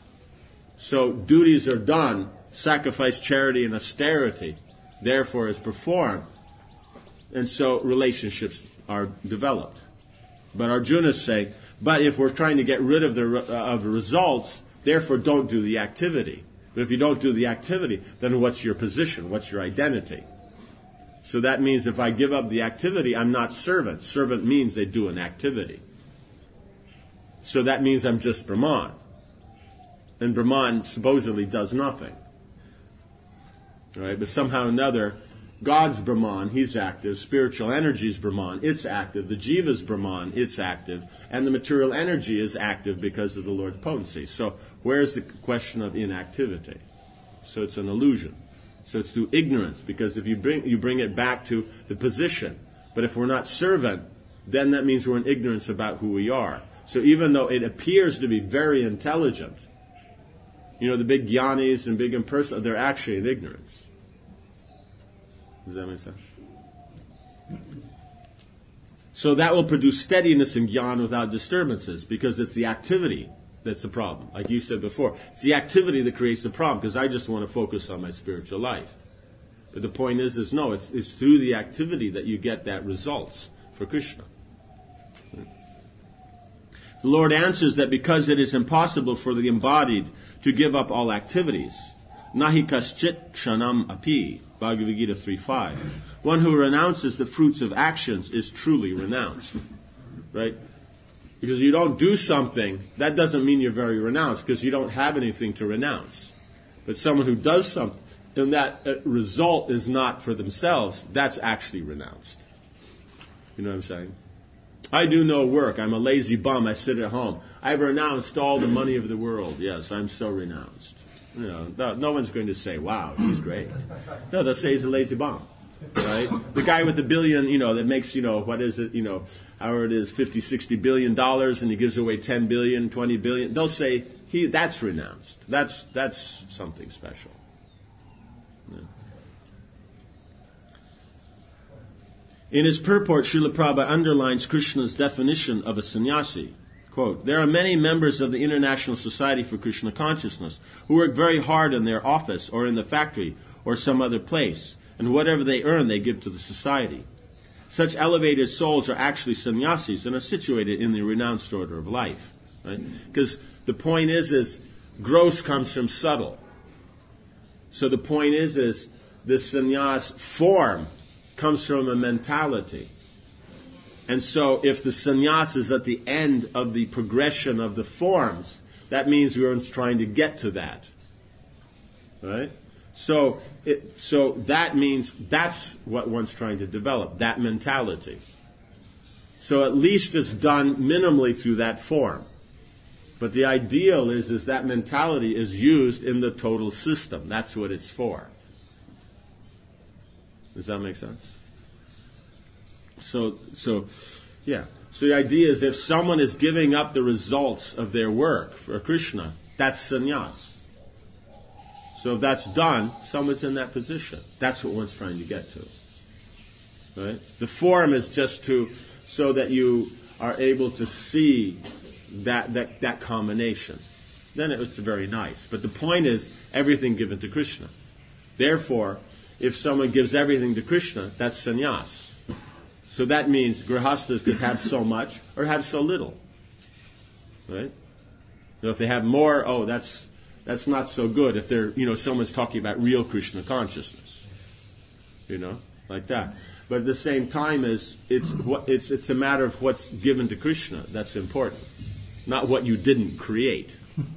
So duties are done, sacrifice, charity, and austerity, therefore is performed. And so relationships are developed. But Arjuna is saying, but if we're trying to get rid of the results, therefore don't do the activity. But if you don't do the activity, then what's your position? What's your identity? So that means if I give up the activity, I'm not servant. Servant means they do an activity. So that means I'm just Brahman. And Brahman supposedly does nothing. Right? But somehow or another, God's Brahman, he's active. Spiritual energy is Brahman, it's active. The Jiva's Brahman, it's active. And the material energy is active because of the Lord's potency. So where's the question of inactivity? So it's an illusion. So it's through ignorance, because if you bring it back to the position. But if we're not servant, then that means we're in ignorance about who we are. So even though it appears to be very intelligent, the big jnanis and big impersonal, they're actually in ignorance. Does that make sense? So that will produce steadiness in jnana without disturbances, because it's the activity that's the problem. Like you said before, it's the activity that creates the problem, because I just want to focus on my spiritual life. But the point is no, it's through the activity that you get that results for Krishna. The Lord answers that because it is impossible for the embodied to give up all activities, nahi kaschit kshanam api, Bhagavad Gita 3.5. One who renounces the fruits of actions is truly renounced. Right? Because you don't do something, that doesn't mean you're very renounced, because you don't have anything to renounce. But someone who does something, and that result is not for themselves, that's actually renounced. You know what I'm saying? I do no work. I'm a lazy bum. I sit at home. I've renounced all the money of the world. Yes, I'm so renounced. No one's going to say, wow, he's great. No, they'll say he's a lazy bum. Right? The guy with the billion, that makes, what is it, however it is, $50, $60 billion, and he gives away 10 billion, 20 billion. They'll say, that's renounced. That's something special. Yeah. In his purport, Srila Prabhupada underlines Krishna's definition of a sannyasi. Quote, there are many members of the International Society for Krishna Consciousness who work very hard in their office or in the factory or some other place, and whatever they earn they give to the society. Such elevated souls are actually sannyasis and are situated in the renounced order of life. Right? Because the point is gross comes from subtle. So the point is the sannyas form comes from a mentality. And so if the sannyas is at the end of the progression of the forms, that means we're trying to get to that. Right? So that means that's what one's trying to develop, that mentality. So at least it's done minimally through that form. But the ideal is that mentality is used in the total system. That's what it's for. Does that make sense? So yeah. So the idea is if someone is giving up the results of their work for Krishna, that's sannyas. So if that's done, someone's in that position. That's what one's trying to get to. Right? The form is just so that you are able to see that combination. Then it's very nice. But the point is everything given to Krishna. Therefore, if someone gives everything to Krishna, that's sannyas. So that means grihasthas could have so much or have so little. Right? If they have more, that's not so good. If they're, someone's talking about real Krishna consciousness. Like that. But at the same time it's a matter of what's given to Krishna that's important. Not what you didn't create.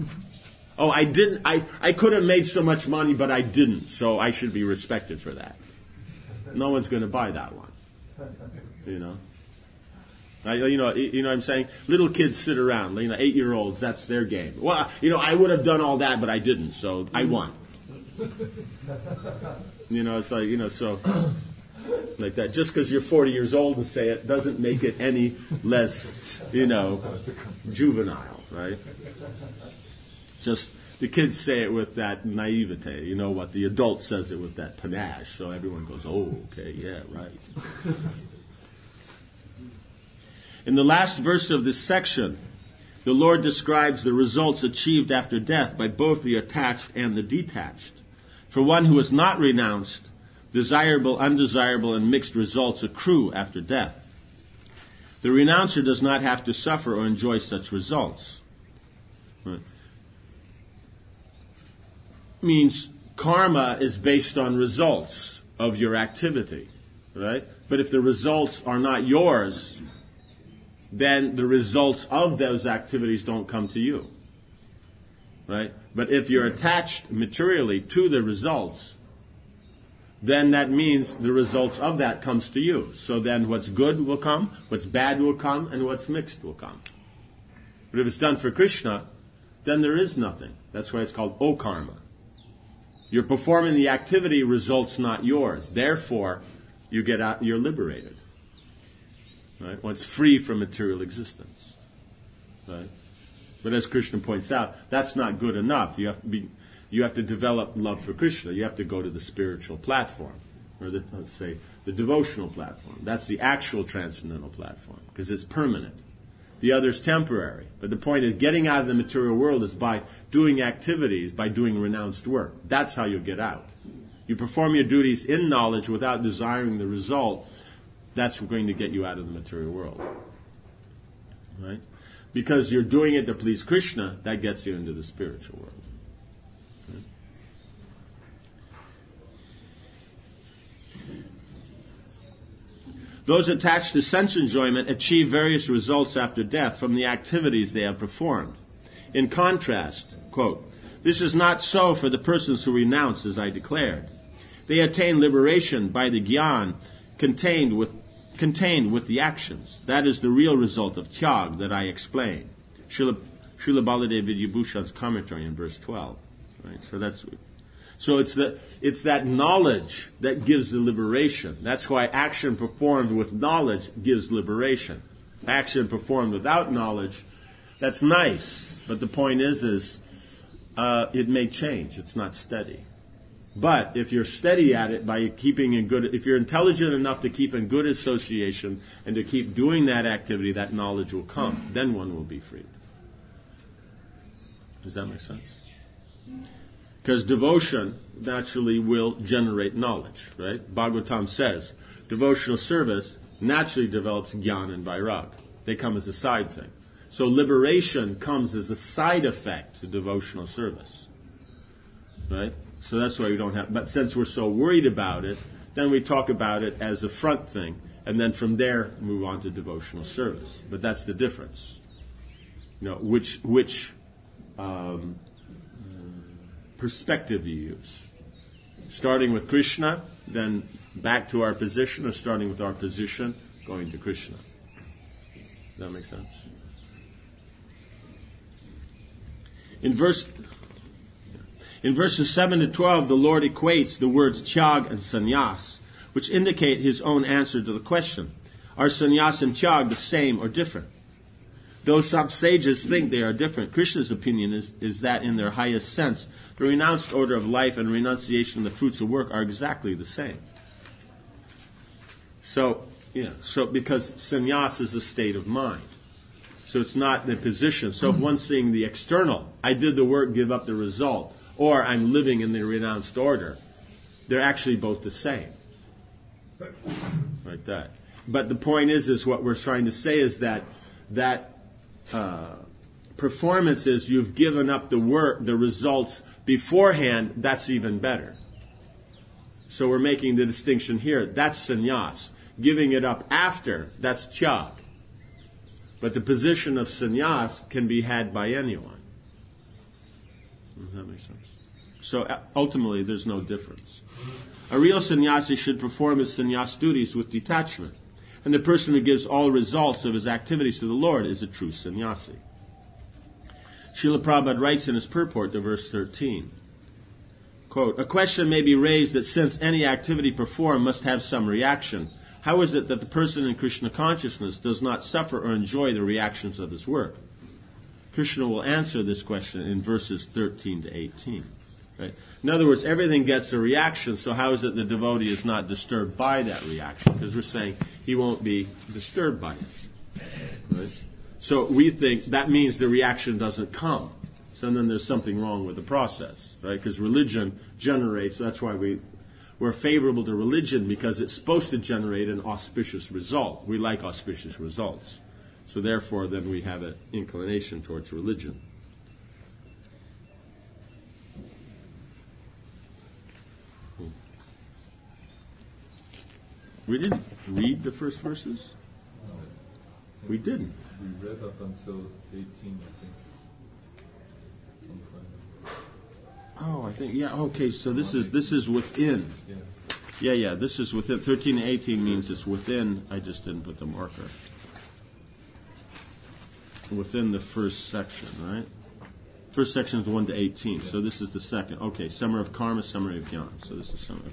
I could have made so much money, but I didn't, so I should be respected for that. No one's going to buy that one. You know what I'm saying? Little kids sit around, 8-year-olds, that's their game. Well, I would have done all that, but I didn't, so I won. It's like, so, like that. Just because you're 40 years old and say it doesn't make it any less, juvenile, right? Just, the kids say it with that naivete, the adult says it with that panache, so everyone goes, oh, okay, yeah, right. In the last verse of this section, the Lord describes the results achieved after death by both the attached and the detached. For one who is not renounced, desirable, undesirable, and mixed results accrue after death. The renouncer does not have to suffer or enjoy such results. Right. Means karma is based on results of your activity, right? But if the results are not yours, then the results of those activities don't come to you, right? But if you're attached materially to the results, then that means the results of that comes to you. So then what's good will come, what's bad will come, and what's mixed will come. But if it's done for Krishna, then there is nothing. That's why it's called O-karma. You're performing the activity, results not yours. Therefore, you get out, you're liberated. Right? Well, it's free from material existence. Right? But as Krishna points out, that's not good enough. You have to develop love for Krishna. You have to go to the spiritual platform, or let's say the devotional platform. That's the actual transcendental platform, because it's permanent. The other's temporary. But the point is, getting out of the material world is by doing activities, by doing renounced work. That's how you get out. You perform your duties in knowledge without desiring the result. That's going to get you out of the material world. Right? Because you're doing it to please Krishna, that gets you into the spiritual world. Right? Those attached to sense enjoyment achieve various results after death from the activities they have performed. In contrast, quote, "This is not so for the persons who renounce, as I declared. They attain liberation by the jnana contained with the actions. That is the real result of tyag that I explained." Srila Baladev Vidyabhushan's commentary in verse 12. Right? So it's that knowledge that gives the liberation. That's why action performed with knowledge gives liberation. Action performed without knowledge, that's nice, but the point is it may change. It's not steady. But if you're steady at it by keeping in good, if you're intelligent enough to keep in good association and to keep doing that activity, that knowledge will come. Then one will be freed. Does that make sense? Because devotion naturally will generate knowledge, right? Bhagavatam says, devotional service naturally develops jnana and vairag. They come as a side thing. So liberation comes as a side effect to devotional service. Right? So that's why we don't have, but since we're so worried about it, then we talk about it as a front thing, and then from there move on to devotional service. But that's the difference. You know, which perspective you use. Starting with Krishna, then back to our position, or starting with our position, going to Krishna. Does that make sense? In verses 7 to 12, the Lord equates the words tyag and sannyas, which indicate His own answer to the question, are sannyas and tyag the same or different? Though some sages think they are different, Krishna's opinion is that in their highest sense, the renounced order of life and renunciation of the fruits of work are exactly the same. So because sannyas is a state of mind. So it's not the position. So if one's seeing the external, I did the work, give up the result, or I'm living in the renounced order, they're actually both the same. Like that. But the point is what we're trying to say is that performance is you've given up the work, the results beforehand, that's even better. So we're making the distinction here. That's sannyas. Giving it up after, that's tyag. But the position of sannyas can be had by anyone. Does that make sense? So ultimately, there's no difference. A real sannyasi should perform his sannyas duties with detachment. And the person who gives all results of his activities to the Lord is a true sannyasi. Srila Prabhupada writes in his purport to verse 13, quote, "A question may be raised that since any activity performed must have some reaction, how is it that the person in Krishna consciousness does not suffer or enjoy the reactions of his work?" Krishna will answer this question in verses 13 to 18. Right? In other words, everything gets a reaction, so how is it the devotee is not disturbed by that reaction? Because we're saying he won't be disturbed by it. Right? So we think that means the reaction doesn't come. So then there's something wrong with the process. Right? Because religion generates, that's why we're favorable to religion, because it's supposed to generate an auspicious result. We like auspicious results. So therefore, then we have an inclination towards religion. We didn't read the first verses? We didn't. We read up until 18, I think. Oh, I think, yeah, okay, so this is within. Yeah, this is within. 13 and 18 means it's within, I just didn't put the marker. Within the first section, right? First section is 1 to 18. So this is the second. Okay, summary of karma, summary of jnana. So this is summary.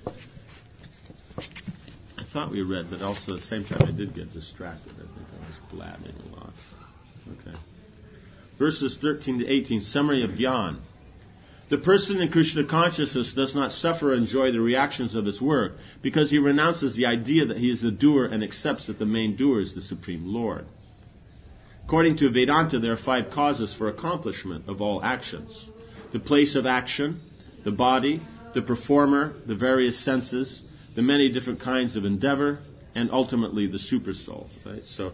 I thought we read, but also at the same time I did get distracted. I think I was blabbing a lot. Okay. Verses 13 to 18, summary of jnana. The person in Krishna consciousness does not suffer or enjoy the reactions of his work because he renounces the idea that he is the doer and accepts that the main doer is the Supreme Lord. According to Vedanta, there are 5 causes for accomplishment of all actions. The place of action, the body, the performer, the various senses, the many different kinds of endeavor, and ultimately the supersoul. Right? So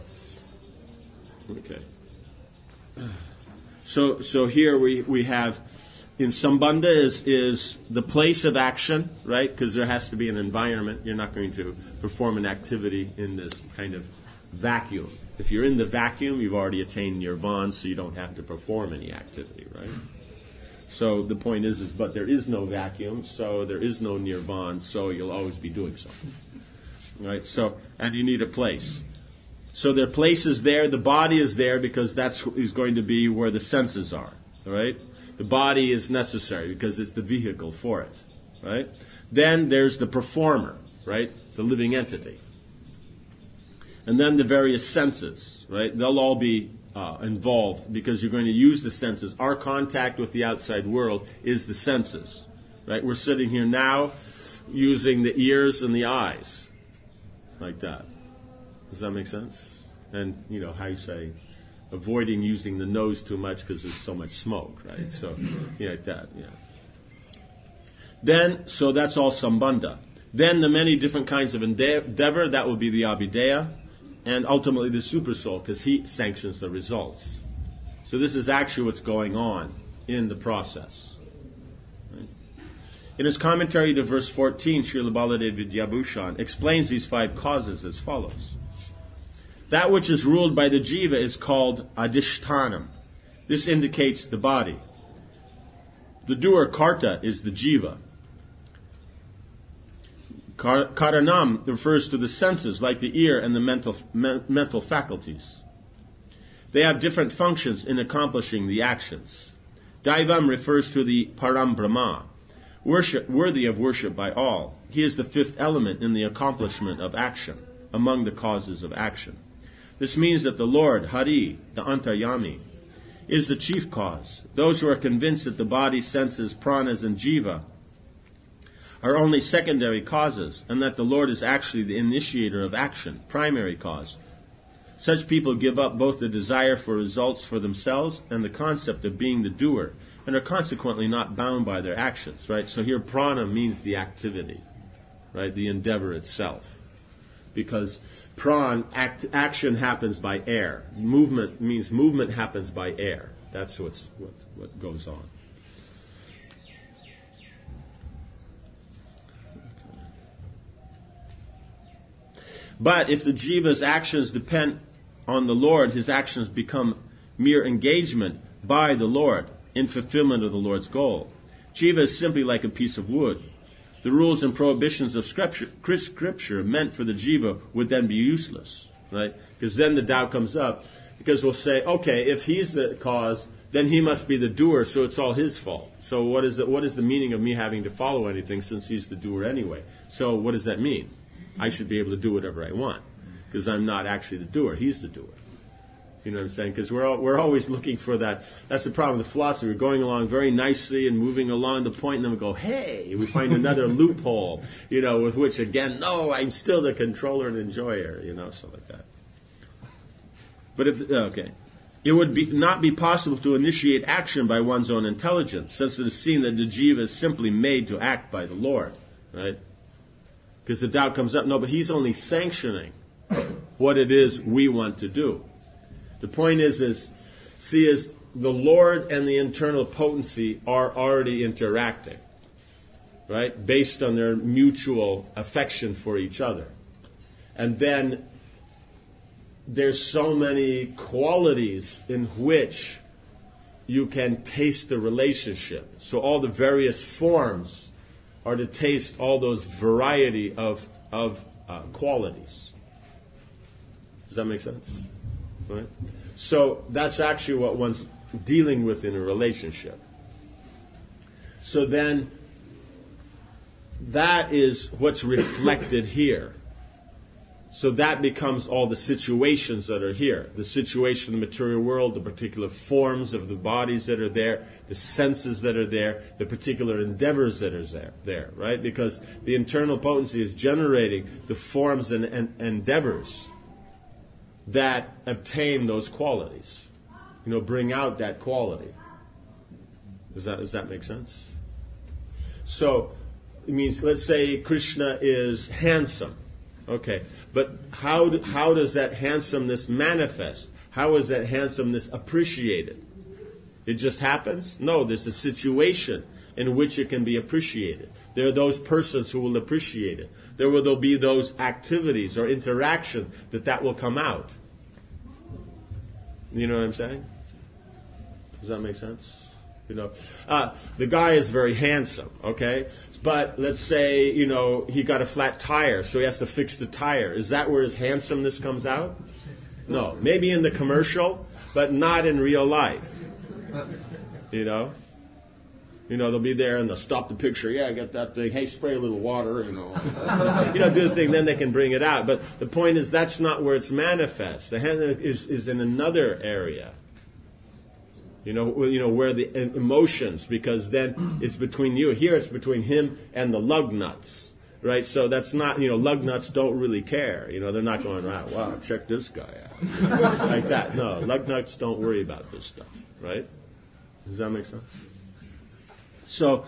here we have in Sambandha is the place of action, right? Because there has to be an environment. You're not going to perform an activity in this kind of vacuum. If you're in the vacuum, you've already attained nirvana, so you don't have to perform any activity, right? So the point is but there is no vacuum, so there is no nirvana, so you'll always be doing something, right? So, and you need a place. So their place is there, the body is there because that's is going to be where the senses are, right? The body is necessary because it's the vehicle for it, right? Then there's the performer, right? The living entity. And then the various senses, right? They'll all be involved because you're going to use the senses. Our contact with the outside world is the senses, right? We're sitting here now using the ears and the eyes, like that. Does that make sense? And, how you say, avoiding using the nose too much because there's so much smoke, right? So, like that, yeah. Then, so that's all Sambandha. Then the many different kinds of endeavor, that will be the Abhideya, and ultimately the Supersoul, because he sanctions the results. So this is actually what's going on in the process. Right? In his commentary to verse 14, Srila Baladev Vidyabhushan explains these 5 causes as follows. That which is ruled by the jiva is called adhishthanam. This indicates the body. The doer, karta, is the jiva. Karanam refers to the senses, like the ear and the mental faculties. They have different functions in accomplishing the actions. Daivam refers to the Param Brahma, worthy of worship by all. He is the 5th element in the accomplishment of action, among the causes of action. This means that the Lord, Hari, the Antaryami, is the chief cause. Those who are convinced that the body, senses, pranas, and jiva are only secondary causes, and that the Lord is actually the initiator of action, primary cause. Such people give up both the desire for results for themselves and the concept of being the doer, and are consequently not bound by their actions, right? So here prana means the activity, right? The endeavor itself. Because action happens by air. Movement means movement happens by air. That's what goes on. But if the jiva's actions depend on the Lord, his actions become mere engagement by the Lord in fulfillment of the Lord's goal. Jiva is simply like a piece of wood. The rules and prohibitions of scripture meant for the jiva would then be useless, right? Because then the doubt comes up. Because we'll say, okay, if he's the cause, then he must be the doer, so it's all his fault. So what is the meaning of me having to follow anything since he's the doer anyway? So what does that mean? I should be able to do whatever I want because I'm not actually the doer. He's the doer. You know what I'm saying? Because we're always looking for that. That's the problem with philosophy. We're going along very nicely and moving along the point, and then we go, hey, we find another loophole, with which, again, no, I'm still the controller and enjoyer, stuff like that. But it would not be possible to initiate action by one's own intelligence, since it is seen that the jiva is simply made to act by the Lord, right? Because the doubt comes up, no, but he's only sanctioning what it is we want to do. The point is the Lord and the internal potency are already interacting, right? Based on their mutual affection for each other. And then there's so many qualities in which you can taste the relationship. So all the various forms are to taste all those variety of qualities. Does that make sense? Right? So that's actually what dealing with in a relationship. So then, that is what's reflected here. So that becomes all the situations that are here. The situation in the material world, the particular forms of the bodies that are there, the senses that are there, the particular endeavors that are there, right? Because the internal potency is generating the forms and endeavors that obtain those qualities. Bring out that quality. Does that make sense? So, it means, let's say Krishna is handsome. Okay, but how does that handsomeness manifest? How is that handsomeness appreciated? It just happens? No, there's a situation in which it can be appreciated. There are those persons who will appreciate it. There'll be those activities or interaction that will come out. You know what I'm saying? Does that make sense? The guy is very handsome, okay? But let's say, he got a flat tire, so he has to fix the tire. Is that where his handsomeness comes out? No. Maybe in the commercial, but not in real life. They'll be there and they'll stop the picture. Yeah, I got that thing. Hey, spray a little water, do the thing, then they can bring it out. But the point is, that's not where it's manifest. The hand is in another area. Where the emotions, because then it's between you. Here it's between him and the lug nuts, right? So that's not, lug nuts don't really care. They're not going, wow, check this guy out. Like that. No, lug nuts don't worry about this stuff, right? Does that make sense? So,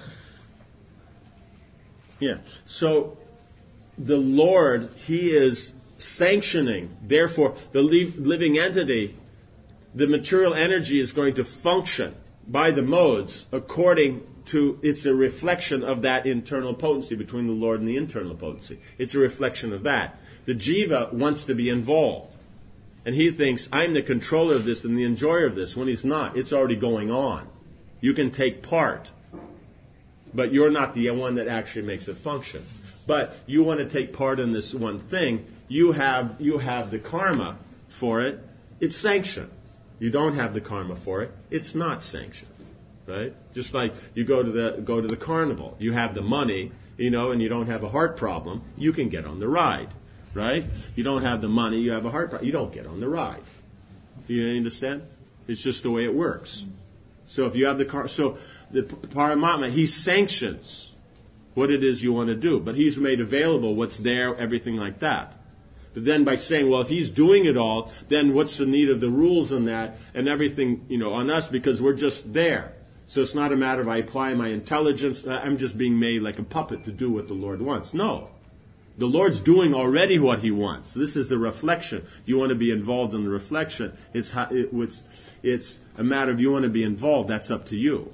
yeah. So, the Lord, He is sanctioning, therefore, the living entity. The material energy is going to function by the modes according to, it's a reflection of that internal potency between the Lord and the internal potency. It's a reflection of that. The jiva wants to be involved. And he thinks, I'm the controller of this and the enjoyer of this, when he's not. It's already going on. You can take part, but you're not the one that actually makes it function. But you want to take part in this one thing, you have the karma for it, it's sanctioned. You don't have the karma for it, it's not sanctioned, right? Just like you go to the carnival, you have the money, and you don't have a heart problem, you can get on the ride, right? You don't have the money, you have a heart problem, you don't get on the ride. Do you understand? It's just the way it works. So if you have so the Paramatma, he sanctions what it is you want to do, but he's made available what's there, everything like that. But then by saying, well, if he's doing it all, then what's the need of the rules on that and everything, on us, because we're just there. So it's not a matter of I apply my intelligence, I'm just being made like a puppet to do what the Lord wants. No. The Lord's doing already what He wants. This is the reflection. You want to be involved in the reflection. It's a matter of you want to be involved. That's up to you.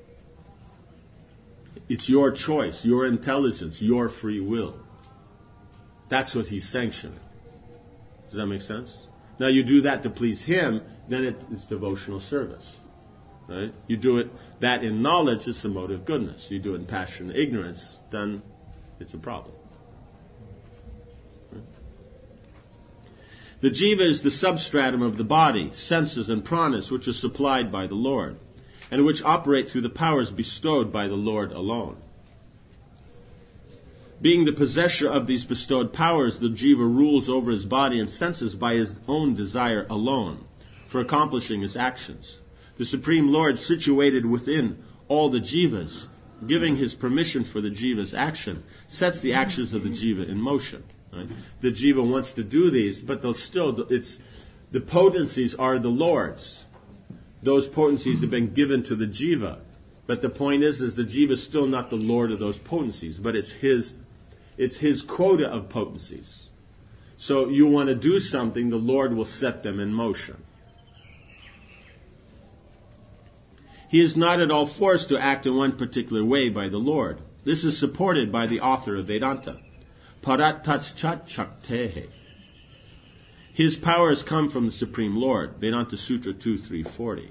It's your choice, your intelligence, your free will. That's what He's sanctioning. Does that make sense? Now you do that to please Him, then it's devotional service. Right? You do it, that in knowledge is the mode of goodness. You do it in passion and ignorance, then it's a problem. Right? The jiva is the substratum of the body, senses and pranas, which are supplied by the Lord, and which operate through the powers bestowed by the Lord alone. Being the possessor of these bestowed powers, the jiva rules over his body and senses by his own desire alone, for accomplishing his actions. The Supreme Lord, situated within all the jivas, giving his permission for the jiva's action, sets the actions of the jiva in motion. Right? The jiva wants to do these, but the potencies are the Lord's. Those potencies have been given to the jiva. But the point is the jiva is still not the Lord of those potencies, but it's his quota of potencies. So you want to do something, the Lord will set them in motion. He is not at all forced to act in one particular way by the Lord. This is supported by the author of Vedanta. Paratatschat Shaktehe. His powers come from the Supreme Lord. Vedanta Sutra 2.340.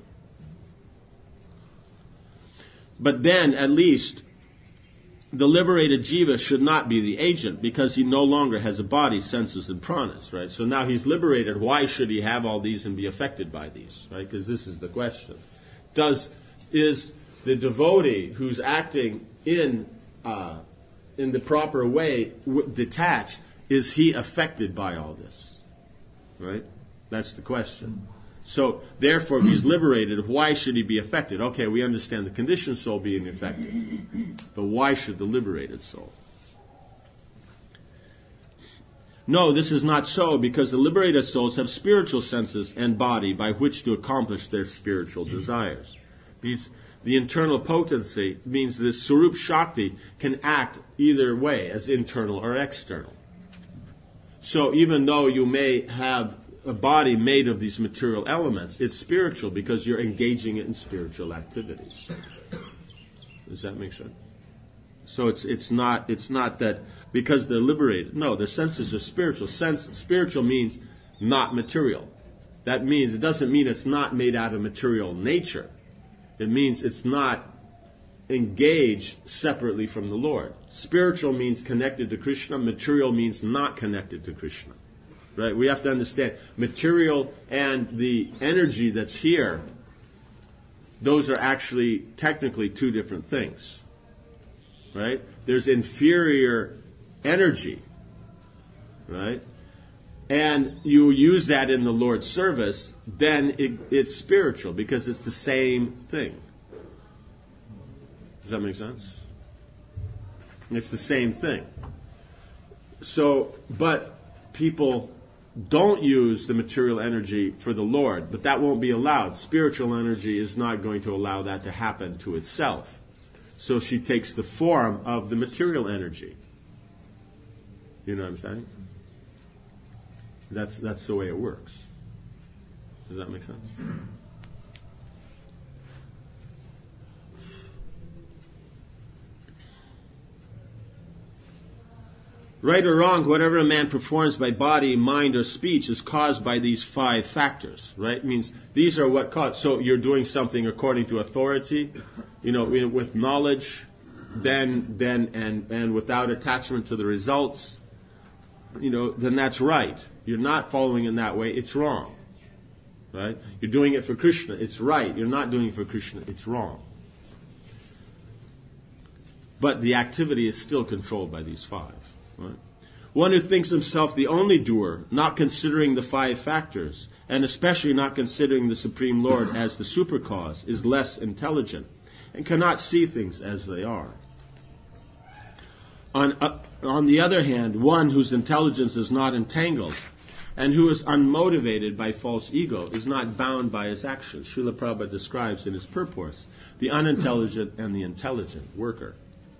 But then, at least, the liberated jiva should not be the agent, because he no longer has a body, senses, and pranas, right? So now he's liberated. Why should he have all these and be affected by these, right? Because this is the question. Is the devotee who's acting in the proper way, detached, is he affected by all this? Right? That's the question. So, therefore, if he's liberated, why should he be affected? Okay, we understand the conditioned soul being affected. But why should the liberated soul? No, this is not so, because the liberated souls have spiritual senses and body by which to accomplish their spiritual desires. The internal potency means that Swarup Shakti can act either way, as internal or external. So even though you may have a body made of these material elements, it's spiritual because you're engaging it in spiritual activities. Does that make sense? So it's not that because they're liberated. No, their senses are spiritual. Spiritual means not material. That means, it doesn't mean it's not made out of material nature. It means it's not engaged separately from the Lord. Spiritual means connected to Krishna. Material means not connected to Krishna. Right? We have to understand material and the energy that's here, those are actually technically two different things. Right? There's inferior energy. Right? And you use that in the Lord's service, then it's spiritual because it's the same thing. Does that make sense? It's the same thing. So, but people don't use the material energy for the Lord, but that won't be allowed. Spiritual energy is not going to allow that to happen to itself. So she takes the form of the material energy. You know what I'm saying? That's the way it works. Does that make sense? Right or wrong, whatever a man performs by body, mind, or speech is caused by these 5 factors. Right? It means these are what cause. So you're doing something according to authority, with knowledge, then without attachment to the results. Then that's right. You're not following in that way, it's wrong. Right? You're doing it for Krishna, it's right. You're not doing it for Krishna, it's wrong. But the activity is still controlled by these 5. Right? One who thinks himself the only doer, not considering the 5 factors, and especially not considering the Supreme Lord as the super cause, is less intelligent and cannot see things as they are. On the other hand, one whose intelligence is not entangled and who is unmotivated by false ego is not bound by his actions. Srila Prabhupada describes in his purports the unintelligent and the intelligent worker.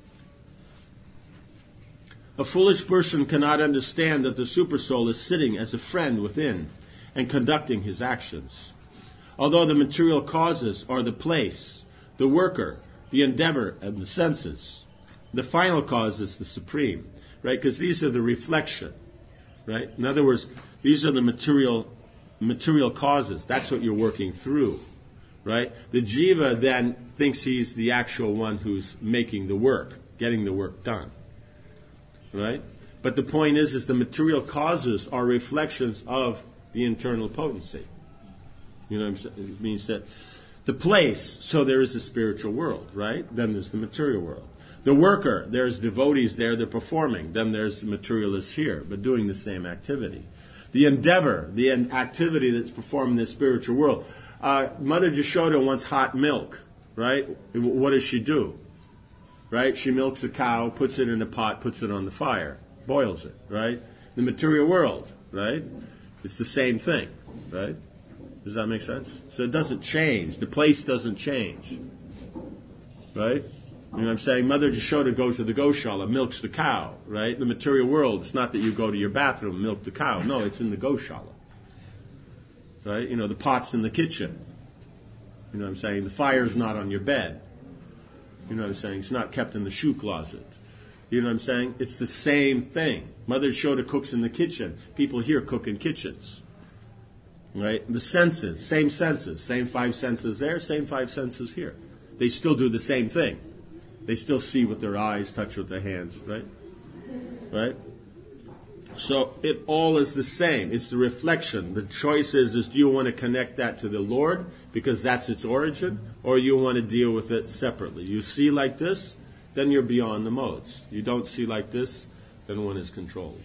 A foolish person cannot understand that the supersoul is sitting as a friend within and conducting his actions. Although the material causes are the place, the worker, the endeavor, and the senses, the final cause is the supreme, right? Because these are the reflection, right? In other words, these are the material causes. That's what you're working through, right? The jiva then thinks he's the actual one who's making the work, getting the work done, right? But the point is the material causes are reflections of the internal potency. You know what I'm saying? It means that the place, so there is a spiritual world, right? Then there's the material world. The worker, there's devotees there, they're performing. Then there's the materialists here, but doing the same activity. The endeavor, the activity that's performed in the spiritual world. Mother Jashoda wants hot milk, right? What does she do? Right? She milks a cow, puts it in a pot, puts it on the fire, boils it, right? The material world, right? It's the same thing, right? Does that make sense? So it doesn't change. The place doesn't change, right? You know what I'm saying? Mother Jashoda goes to the Goshala, milks the cow, right? The material world, it's not that you go to your bathroom and milk the cow. No, it's in the Goshala. Right? The pot's in the kitchen. You know what I'm saying? The fire's not on your bed. You know what I'm saying? It's not kept in the shoe closet. You know what I'm saying? It's the same thing. Mother Jashoda cooks in the kitchen. People here cook in kitchens. Right? The senses, same 5 senses there, same 5 senses here. They still do the same thing. They still see with their eyes, touch with their hands, right? Right? So it all is the same. It's the reflection. The choice is do you want to connect that to the Lord because that's its origin, or you want to deal with it separately? You see like this, then you're beyond the modes. You don't see like this, then one is controlled.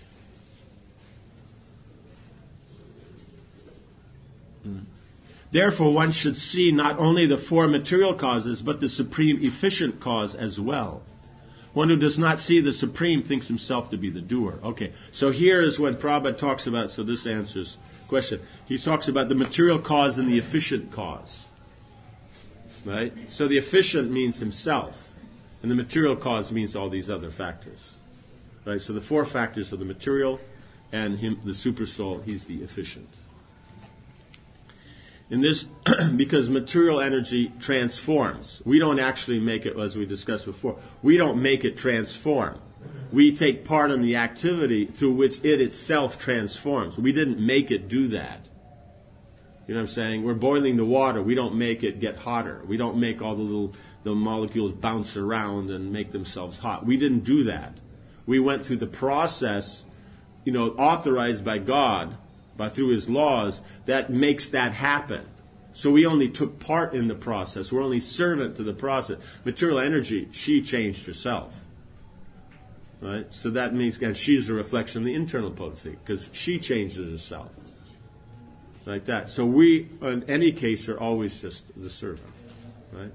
Therefore, one should see not only the four material causes, but the supreme efficient cause as well. One who does not see the supreme thinks himself to be the doer. Okay, so here is when Prabhupada talks about, so this answers the question. He talks about the material cause and the efficient cause. Right? So the efficient means himself, and the material cause means all these other factors. Right? So the four factors are the material, and him, the super soul, he's the efficient. In this, because material energy transforms. We don't actually make it, as we discussed before, we don't make it transform. We take part in the activity through which it itself transforms. We didn't make it do that. You know what I'm saying? We're boiling the water. We don't make it get hotter. We don't make all the molecules bounce around and make themselves hot. We didn't do that. We went through the process, authorized by God, through His laws, that makes that happen. So we only took part in the process. We're only servant to the process. Material energy, she changed herself. Right? So that means, again, she's a reflection of the internal potency, because she changes herself. Like that. So we, in any case, are always just the servant. Right?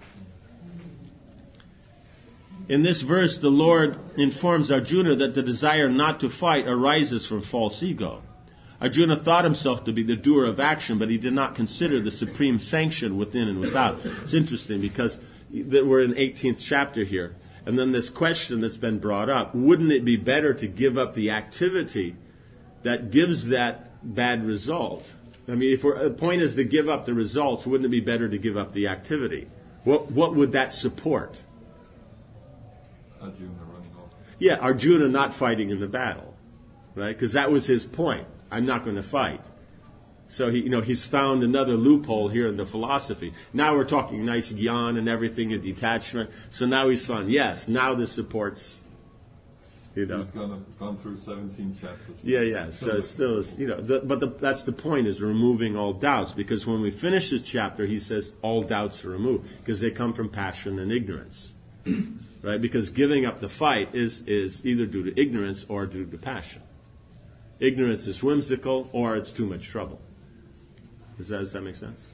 In this verse, the Lord informs Arjuna that the desire not to fight arises from false ego. Arjuna thought himself to be the doer of action, but he did not consider the supreme sanction within and without. It's interesting because we're in 18th chapter here, and then this question that's been brought up, wouldn't it be better to give up the activity that gives that bad result? I mean, if the point is to give up the results, wouldn't it be better to give up the activity? What would that support? Arjuna running off. Yeah, Arjuna not fighting in the battle, right? Because that was his point. I'm not going to fight. So he's found another loophole here in the philosophy. Now we're talking nice gyan and everything and detachment. So now he's found, yes, now this supports, He's gone through 17 chapters. Yeah. So still, that's the point, is removing all doubts. Because when we finish this chapter, he says all doubts are removed because they come from passion and ignorance, right? Because giving up the fight is either due to ignorance or due to passion. Ignorance is whimsical, or it's too much trouble. Does that make sense?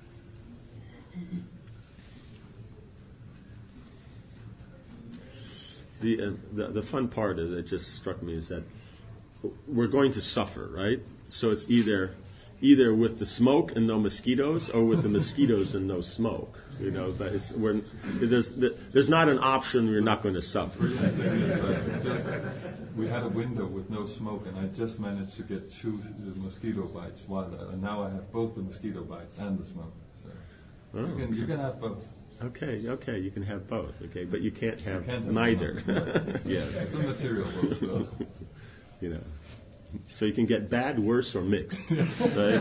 The fun part is, it just struck me, is that we're going to suffer, right? So it's either with the smoke and no mosquitoes, or with the mosquitoes and no smoke. But there's not an option. You're not going to suffer. We had a window with no smoke, and I just managed to get 2 mosquito bites. And now I have both the mosquito bites and the smoke. So you can have both. Okay, you can have both. Okay, but you can't have neither. Yes, it's a material also. So you can get bad, worse, or mixed. Right?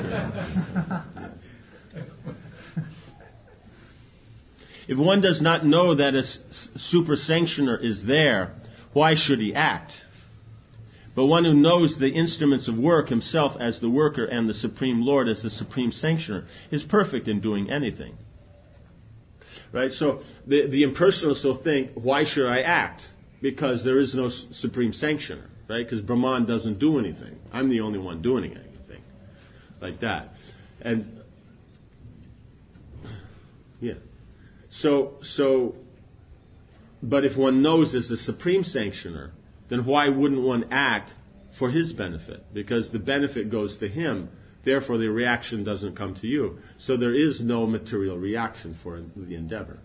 If one does not know that a super sanctioner is there, why should he act? But one who knows the instruments of work himself as the worker and the Supreme Lord as the Supreme Sanctioner is perfect in doing anything. Right? So the impersonalists will think, why should I act? Because there is no Supreme Sanctioner. Right? Because Brahman doesn't do anything. I'm the only one doing anything. Like that. And, yeah. So, but if one knows there's a Supreme Sanctioner, then why wouldn't one act for his benefit? Because the benefit goes to him. Therefore, the reaction doesn't come to you. So there is no material reaction for the endeavor.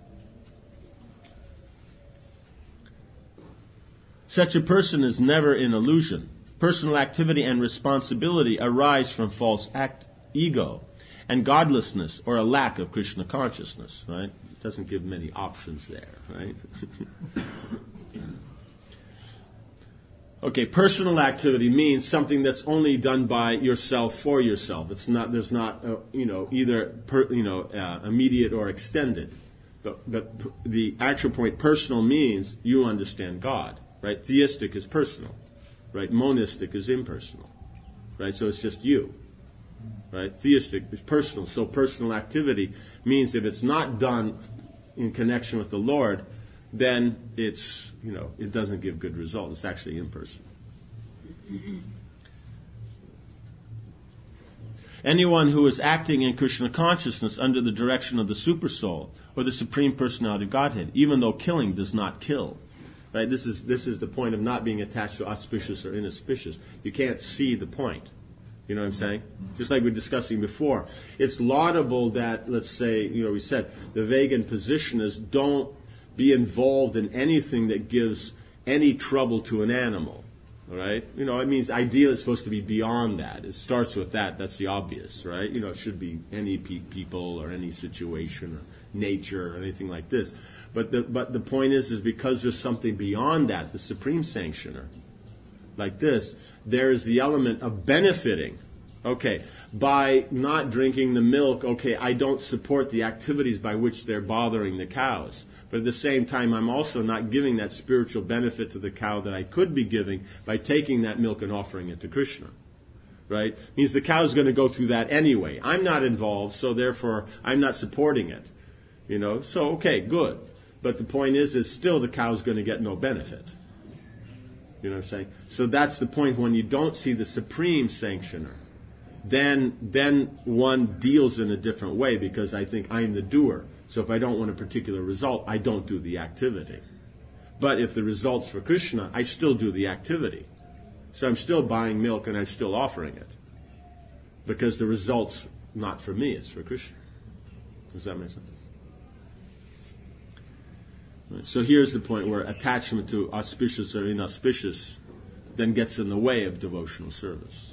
Such a person is never in illusion. Personal activity and responsibility arise from false ego and godlessness, or a lack of Krishna consciousness. Right? It doesn't give many options there. Right? Okay, personal activity means something that's only done by yourself for yourself. It's not. There's not, either immediate or extended. But the actual point, personal, means you understand God. Right? Theistic is personal. right? Monistic is impersonal, right? So it's just you, right? Theistic is personal. So personal activity means if it's not done in connection with the Lord, then it's, it doesn't give good results. It's actually impersonal. Anyone who is acting in Krishna consciousness under the direction of the Supersoul or the Supreme Personality of Godhead, even though killing does not kill. Right? This is the point of not being attached to auspicious or inauspicious. You can't see the point. You know what I'm saying? Just like we were discussing before. It's laudable that, let's say, we said the vegan positionists don't be involved in anything that gives any trouble to an animal. All right? It means ideally it's supposed to be beyond that. It starts with that. That's the obvious, right? It should be any people or any situation or nature or anything like this. But the point is because there's something beyond that, the supreme sanctioner, like this, there is the element of benefiting. Okay, by not drinking the milk, okay, I don't support the activities by which they're bothering the cows. But at the same time, I'm also not giving that spiritual benefit to the cow that I could be giving by taking that milk and offering it to Krishna. Right? Means the cow's going to go through that anyway. I'm not involved, so therefore I'm not supporting it. So okay, good. But the point is still the cow's going to get no benefit. You know what I'm saying? So that's the point. When you don't see the supreme sanctioner, then one deals in a different way, because I think I'm the doer. So if I don't want a particular result, I don't do the activity. But if the result's for Krishna, I still do the activity. So I'm still buying milk and I'm still offering it. Because the result's not for me, it's for Krishna. Does that make sense? Right. So here's the point where attachment to auspicious or inauspicious then gets in the way of devotional service.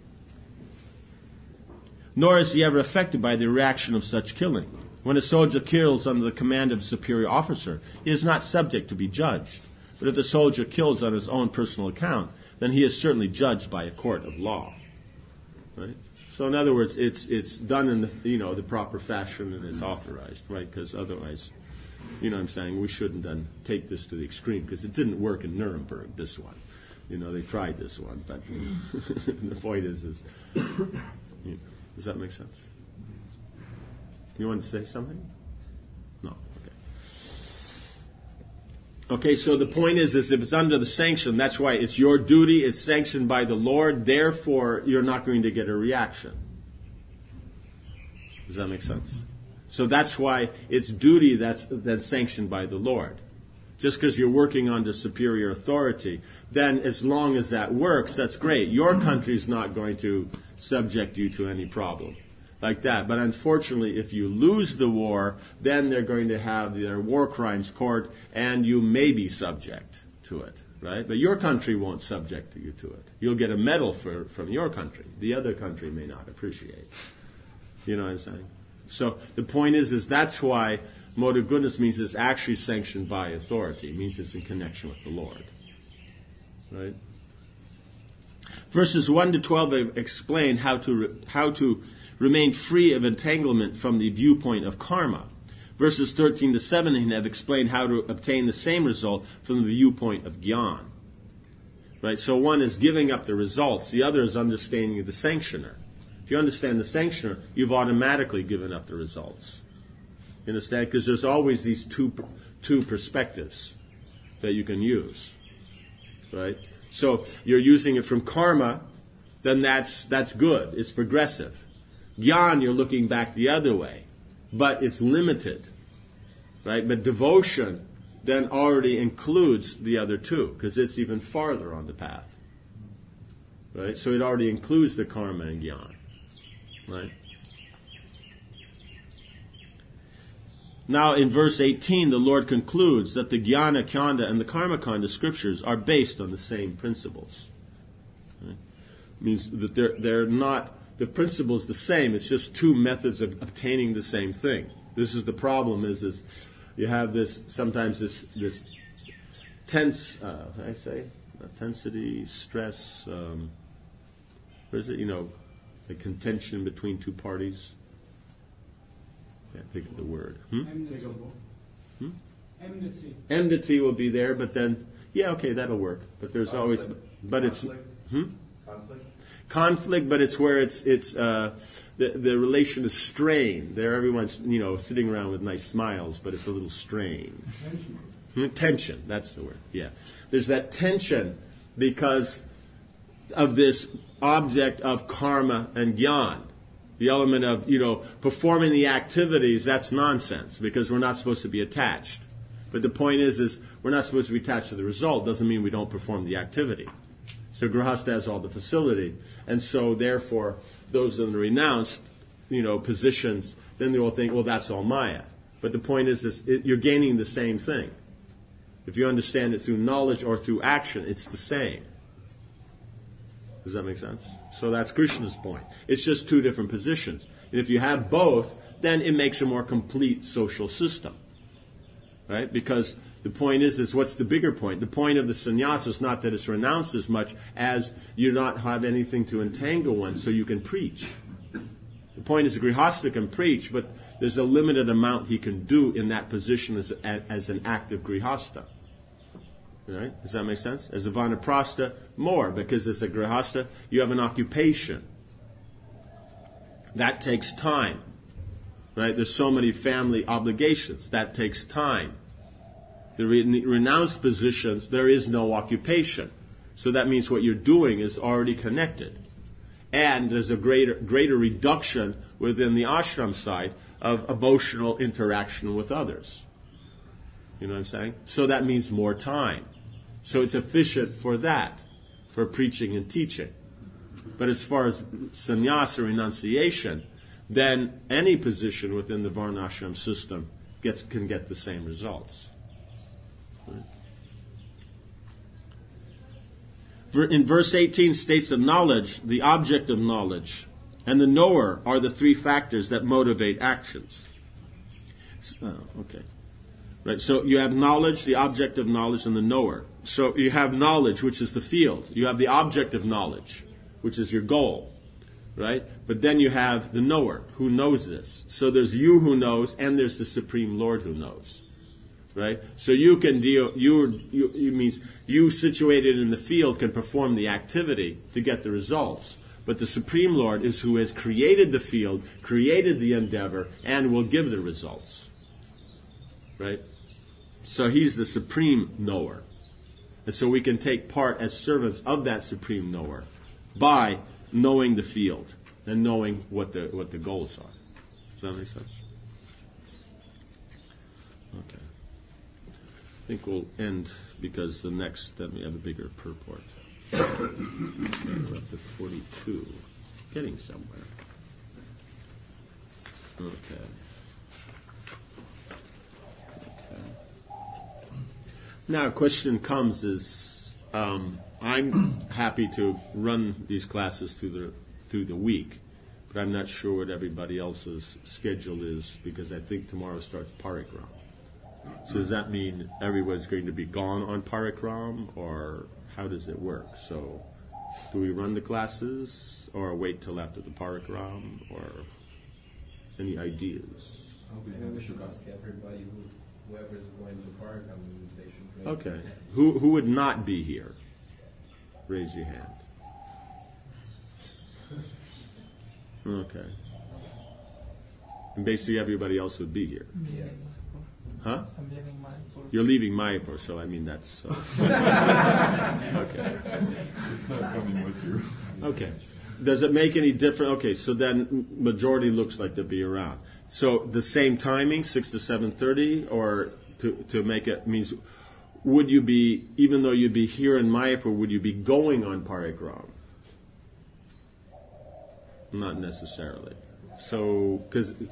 Nor is he ever affected by the reaction of such killing. When a soldier kills under the command of a superior officer, he is not subject to be judged. But if the soldier kills on his own personal account, then he is certainly judged by a court of law. Right? So in other words, it's done in the proper fashion and it's authorized, right? Because otherwise, what I'm saying, we shouldn't then take this to the extreme, because it didn't work in Nuremberg, this one. They tried this one, but the point is does that make sense? You want to say something? No. Okay, so the point is if it's under the sanction, that's why it's your duty, it's sanctioned by the Lord, therefore you're not going to get a reaction. Does that make sense? So that's why it's duty that's sanctioned by the Lord. Just because you're working under superior authority, then as long as that works, that's great. Your country's not going to subject you to any problem like that. But unfortunately, if you lose the war, then they're going to have their war crimes court, and you may be subject to it, right? But your country won't subject you to it. You'll get a medal from your country. The other country may not appreciate. You know what I'm saying? So the point is that's why mode of goodness means it's actually sanctioned by authority. It means it's in connection with the Lord. Right? Verses 1 to 12 explain how to remain free of entanglement from the viewpoint of karma. Verses 13 to 17 have explained how to obtain the same result from the viewpoint of jnana. Right? So one is giving up the results. The other is understanding the sanctioner. If you understand the sanctioner, you've automatically given up the results. You understand? Because there's always these two perspectives that you can use. Right? So you're using it from karma, then that's good. It's progressive. Jnana, you're looking back the other way. But it's limited. Right? But devotion then already includes the other two, because it's even farther on the path. Right? So it already includes the karma and jnana. Right? Now in verse 18, the Lord concludes that the Jnana Kanda and the Karma Kanda scriptures are based on the same principles. Right? It means that they're not, the principle is the same, it's just two methods of obtaining the same thing. This is the problem, is you have sometimes this tense, tensity, stress, what is it, the contention between two parties. Can't think of the word. Enmity will be there, but then, that'll work. But there's always but it's Conflict? conflict, but it's where it's the relation is strained. There, everyone's sitting around with nice smiles, but it's a little strained. Tension. That's the word. Yeah, there's that tension because of this object of karma and gyan. The element of performing the activities, that's nonsense because we're not supposed to be attached. But the point is we're not supposed to be attached to the result. Doesn't mean we don't perform the activity. So Grihastha has all the facility, and so therefore those in the renounced, positions, then they will think, well, that's all Maya. But the point is you're gaining the same thing. If you understand it through knowledge or through action, it's the same. Does that make sense? So that's Krishna's point. It's just two different positions. And if you have both, then it makes a more complete social system. Right? Because the point is what's the bigger point? The point of the sannyasa is not that it's renounced as much as you not have anything to entangle one so you can preach. The point is the grihastha can preach, but there's a limited amount he can do in that position as an active grihastha. Right? Does that make sense? As a vanaprastha, more, because as a grihastha, you have an occupation. That takes time. Right? There's so many family obligations. That takes time. The renounced positions, there is no occupation. So that means what you're doing is already connected. And there's a greater reduction within the ashram side of emotional interaction with others. You know what I'm saying? So that means more time. So it's efficient for that, for preaching and teaching. But as far as sannyasa, renunciation, then any position within the varnashram system can get the same results. In verse 18 states of knowledge, the object of knowledge, and the knower are the three factors that motivate actions. Okay. Right, so you have knowledge, the object of knowledge, and the knower. So you have knowledge, which is the field. You have the object of knowledge, which is your goal. Right? But then you have the knower, who knows this. So there's you who knows, and there's the Supreme Lord who knows. Right? So you can deal, you situated in the field can perform the activity to get the results. But the Supreme Lord is who has created the field, created the endeavor, and will give the results. Right? So he's the supreme knower. And so we can take part as servants of that supreme knower by knowing the field and knowing what the goals are. Does that make sense? Okay. I think we'll end because then we have a bigger purport. Okay, we're up to 42. Getting somewhere. Okay. Now, a question comes is, I'm happy to run these classes through the week, but I'm not sure what everybody else's schedule is because I think tomorrow starts Parikram. So does that mean everyone's going to be gone on Parikram, or how does it work? So do we run the classes or wait till after the Parikram, or any ideas? Maybe we should ask everybody whoever is going to Parikram, they should raise Okay. their hand. Who would not be here? Raise your hand. Okay. And basically everybody else would be here. Yes. Huh? I'm leaving Mayapur. You're leaving Mayapur, so I mean that's... Okay. It's not coming with you. Okay. Does it make any difference? Okay, so then majority looks like they'll be around. So the same timing, 6 to 7:30, or to make it means, would you be, even though you'd be here in Mayapur, would you be going on Parikram? Not necessarily. So,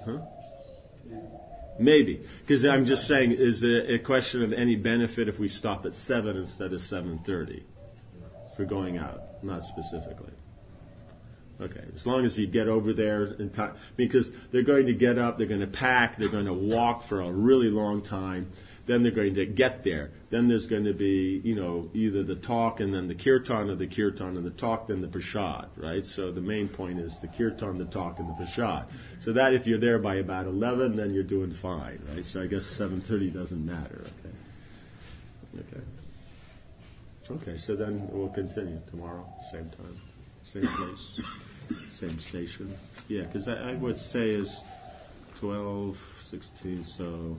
maybe. Because I'm just saying, is there a question of any benefit if we stop at 7 instead of 7:30 for going out? Not specifically. Okay, as long as you get over there in time, because they're going to get up, they're going to pack, they're going to walk for a really long time, then they're going to get there. Then there's going to be, either the talk and then the kirtan, or the kirtan and the talk, then the prasad, right? So the main point is the kirtan, the talk, and the prasad. So that if you're there by about 11, then you're doing fine, right? So I guess 7:30 doesn't matter, okay? Okay, so then we'll continue tomorrow, same time, same place, same station. Yeah, because I would say is 12, 16, so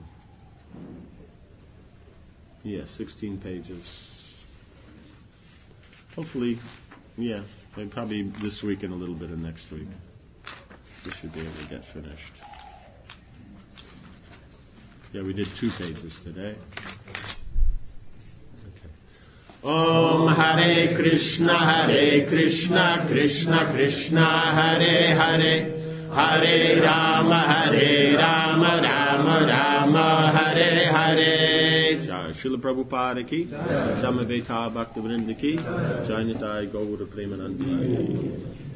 yeah, 16 pages. Hopefully, yeah, maybe probably this week and a little bit of next week. We should be able to get finished. Yeah, we did 2 pages today. Om Hare Krishna, Krishna Krishna, Hare Hare, Hare Rama, Rama Rama, Hare Hare. Jai Srila Prabhupada ki, Samaveta Bhaktivinoda ki, Jai Nitai Gaura Premanandi.